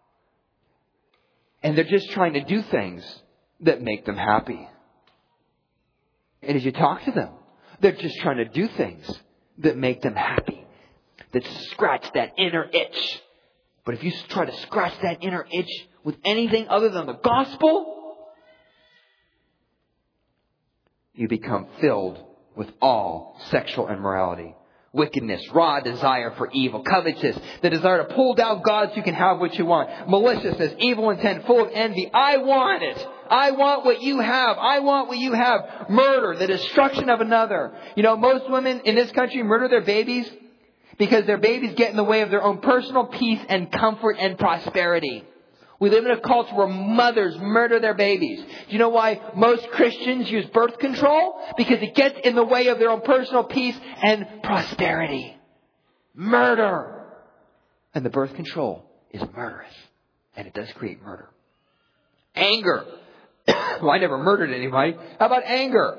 And they're just trying to do things that make them happy. And as you talk to them, they're just trying to do things that make them happy, that scratch that inner itch. But if you try to scratch that inner itch with anything other than the gospel, you become filled with all sexual immorality, wickedness, raw desire for evil, covetousness, the desire to pull down God so you can have what you want, maliciousness, evil intent, full of envy. I want it. I want what you have. I want what you have. Murder, the destruction of another. You know, most women in this country murder their babies because their babies get in the way of their own personal peace and comfort and prosperity. We live in a culture where mothers murder their babies. Do you know why most Christians use birth control? Because it gets in the way of their own personal peace and prosperity. Murder. And the birth control is murderous. And it does create murder. Anger. Well, I never murdered anybody. How about anger?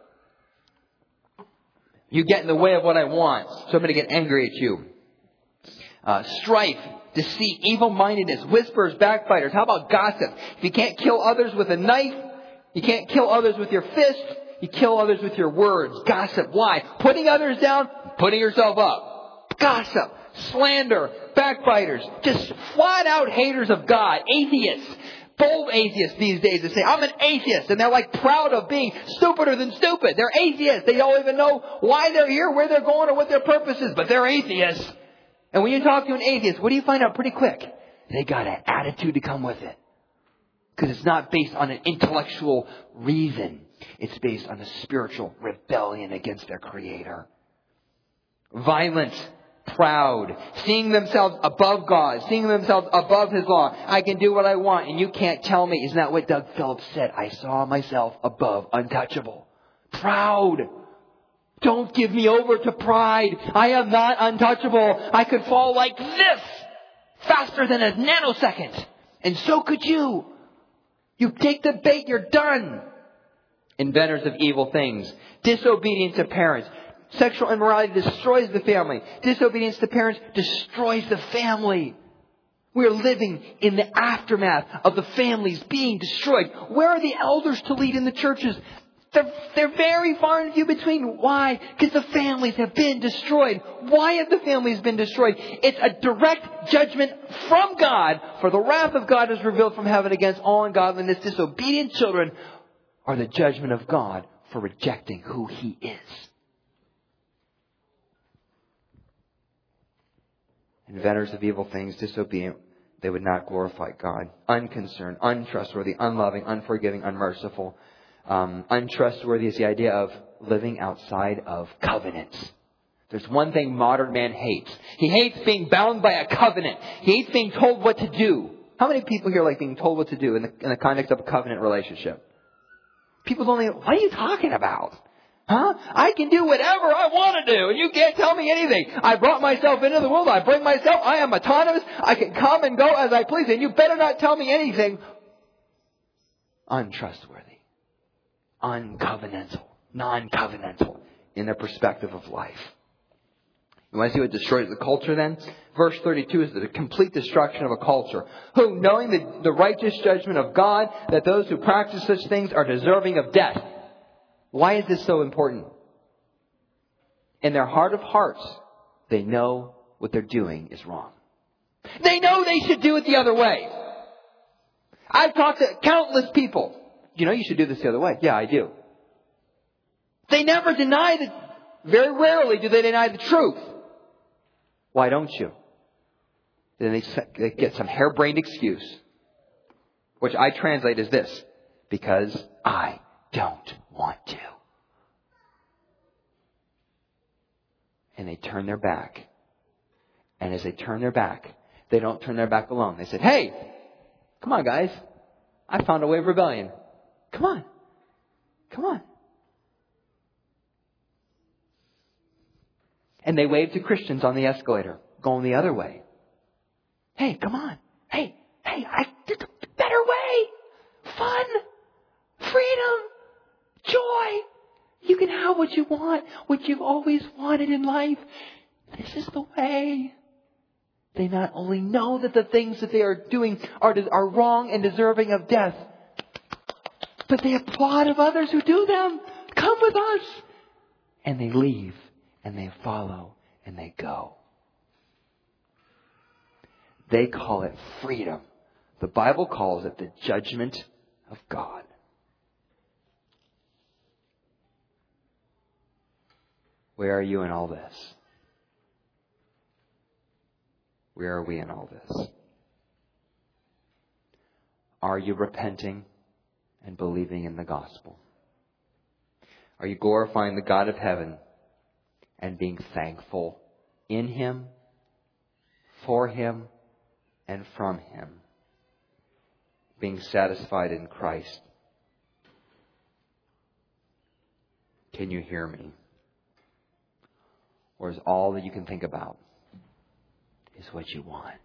You get in the way of what I want, so I'm going to get angry at you. Strife, deceit, evil-mindedness, whispers, backbiters. How about gossip? If you can't kill others with a knife, you can't kill others with your fist, you kill others with your words. Gossip. Why? Putting others down, putting yourself up. Gossip, slander, backbiters, just flat-out haters of God, atheists. Bold atheists these days that say, I'm an atheist. And they're like proud of being stupider than stupid. They're atheists. They don't even know why they're here, where they're going, or what their purpose is. But they're atheists. And when you talk to an atheist, what do you find out pretty quick? They got an attitude to come with it. Because it's not based on an intellectual reason. It's based on a spiritual rebellion against their Creator. Violent, proud, seeing themselves above God, seeing themselves above His law. I can do what I want and you can't tell me. Isn't that what Doug Phillips said? I saw myself above, untouchable. Proud. Don't give me over to pride. I am not untouchable. I could fall like this, faster than a nanosecond. And so could you. You take the bait, you're done. Inventors of evil things. Disobedience to parents. Sexual immorality destroys the family. Disobedience to parents destroys the family. We are living in the aftermath of the families being destroyed. Where are the elders to lead in the churches? They're very far and few between. Why? Because the families have been destroyed. Why have the families been destroyed? It's a direct judgment from God. For the wrath of God is revealed from heaven against all ungodliness. Disobedient children are the judgment of God for rejecting who He is. Inventors of evil things, disobedient, they would not glorify God. Unconcerned, untrustworthy, unloving, unforgiving, unmerciful. Untrustworthy is the idea of living outside of covenants. There's one thing modern man hates. He hates being bound by a covenant. He hates being told what to do. How many people here like being told what to do in the context of a covenant relationship? People don't what are you talking about? Huh? I can do whatever I want to do, and you can't tell me anything. I brought myself into the world. I bring myself. I am autonomous. I can come and go as I please, and you better not tell me anything. Untrustworthy. Uncovenantal. Non-covenantal in their perspective of life. You want to see what destroys the culture then? Verse 32 is the complete destruction of a culture. Who, knowing the righteous judgment of God, that those who practice such things are deserving of death. Why is this so important? In their heart of hearts, they know what they're doing is wrong. They know they should do it the other way. I've talked to countless people. You know you should do this the other way. Yeah, I do. They never deny that. Very rarely do they deny the truth. Why don't you? Then they get some harebrained excuse, which I translate as this: because I don't want to. And they turn their back. And as they turn their back, they don't turn their back alone. They said, hey, come on guys. I found a way of rebellion. Come on. Come on. And they wave to Christians on the escalator, going the other way. Hey, come on. Hey, I did a better way. Fun. Freedom. Joy. You can have what you want, what you've always wanted in life. This is the way. They not only know that the things that they are doing are wrong and deserving of death, but they applaud of others who do them. Come with us. And they leave and they follow and they go. They call it freedom. The Bible calls it the judgment of God. Where are you in all this? Where are we in all this? Are you repenting and believing in the gospel? Are you glorifying the God of heaven and being thankful in Him, for Him, and from Him? Being satisfied in Christ. Can you hear me? Or is all that you can think about is what you want?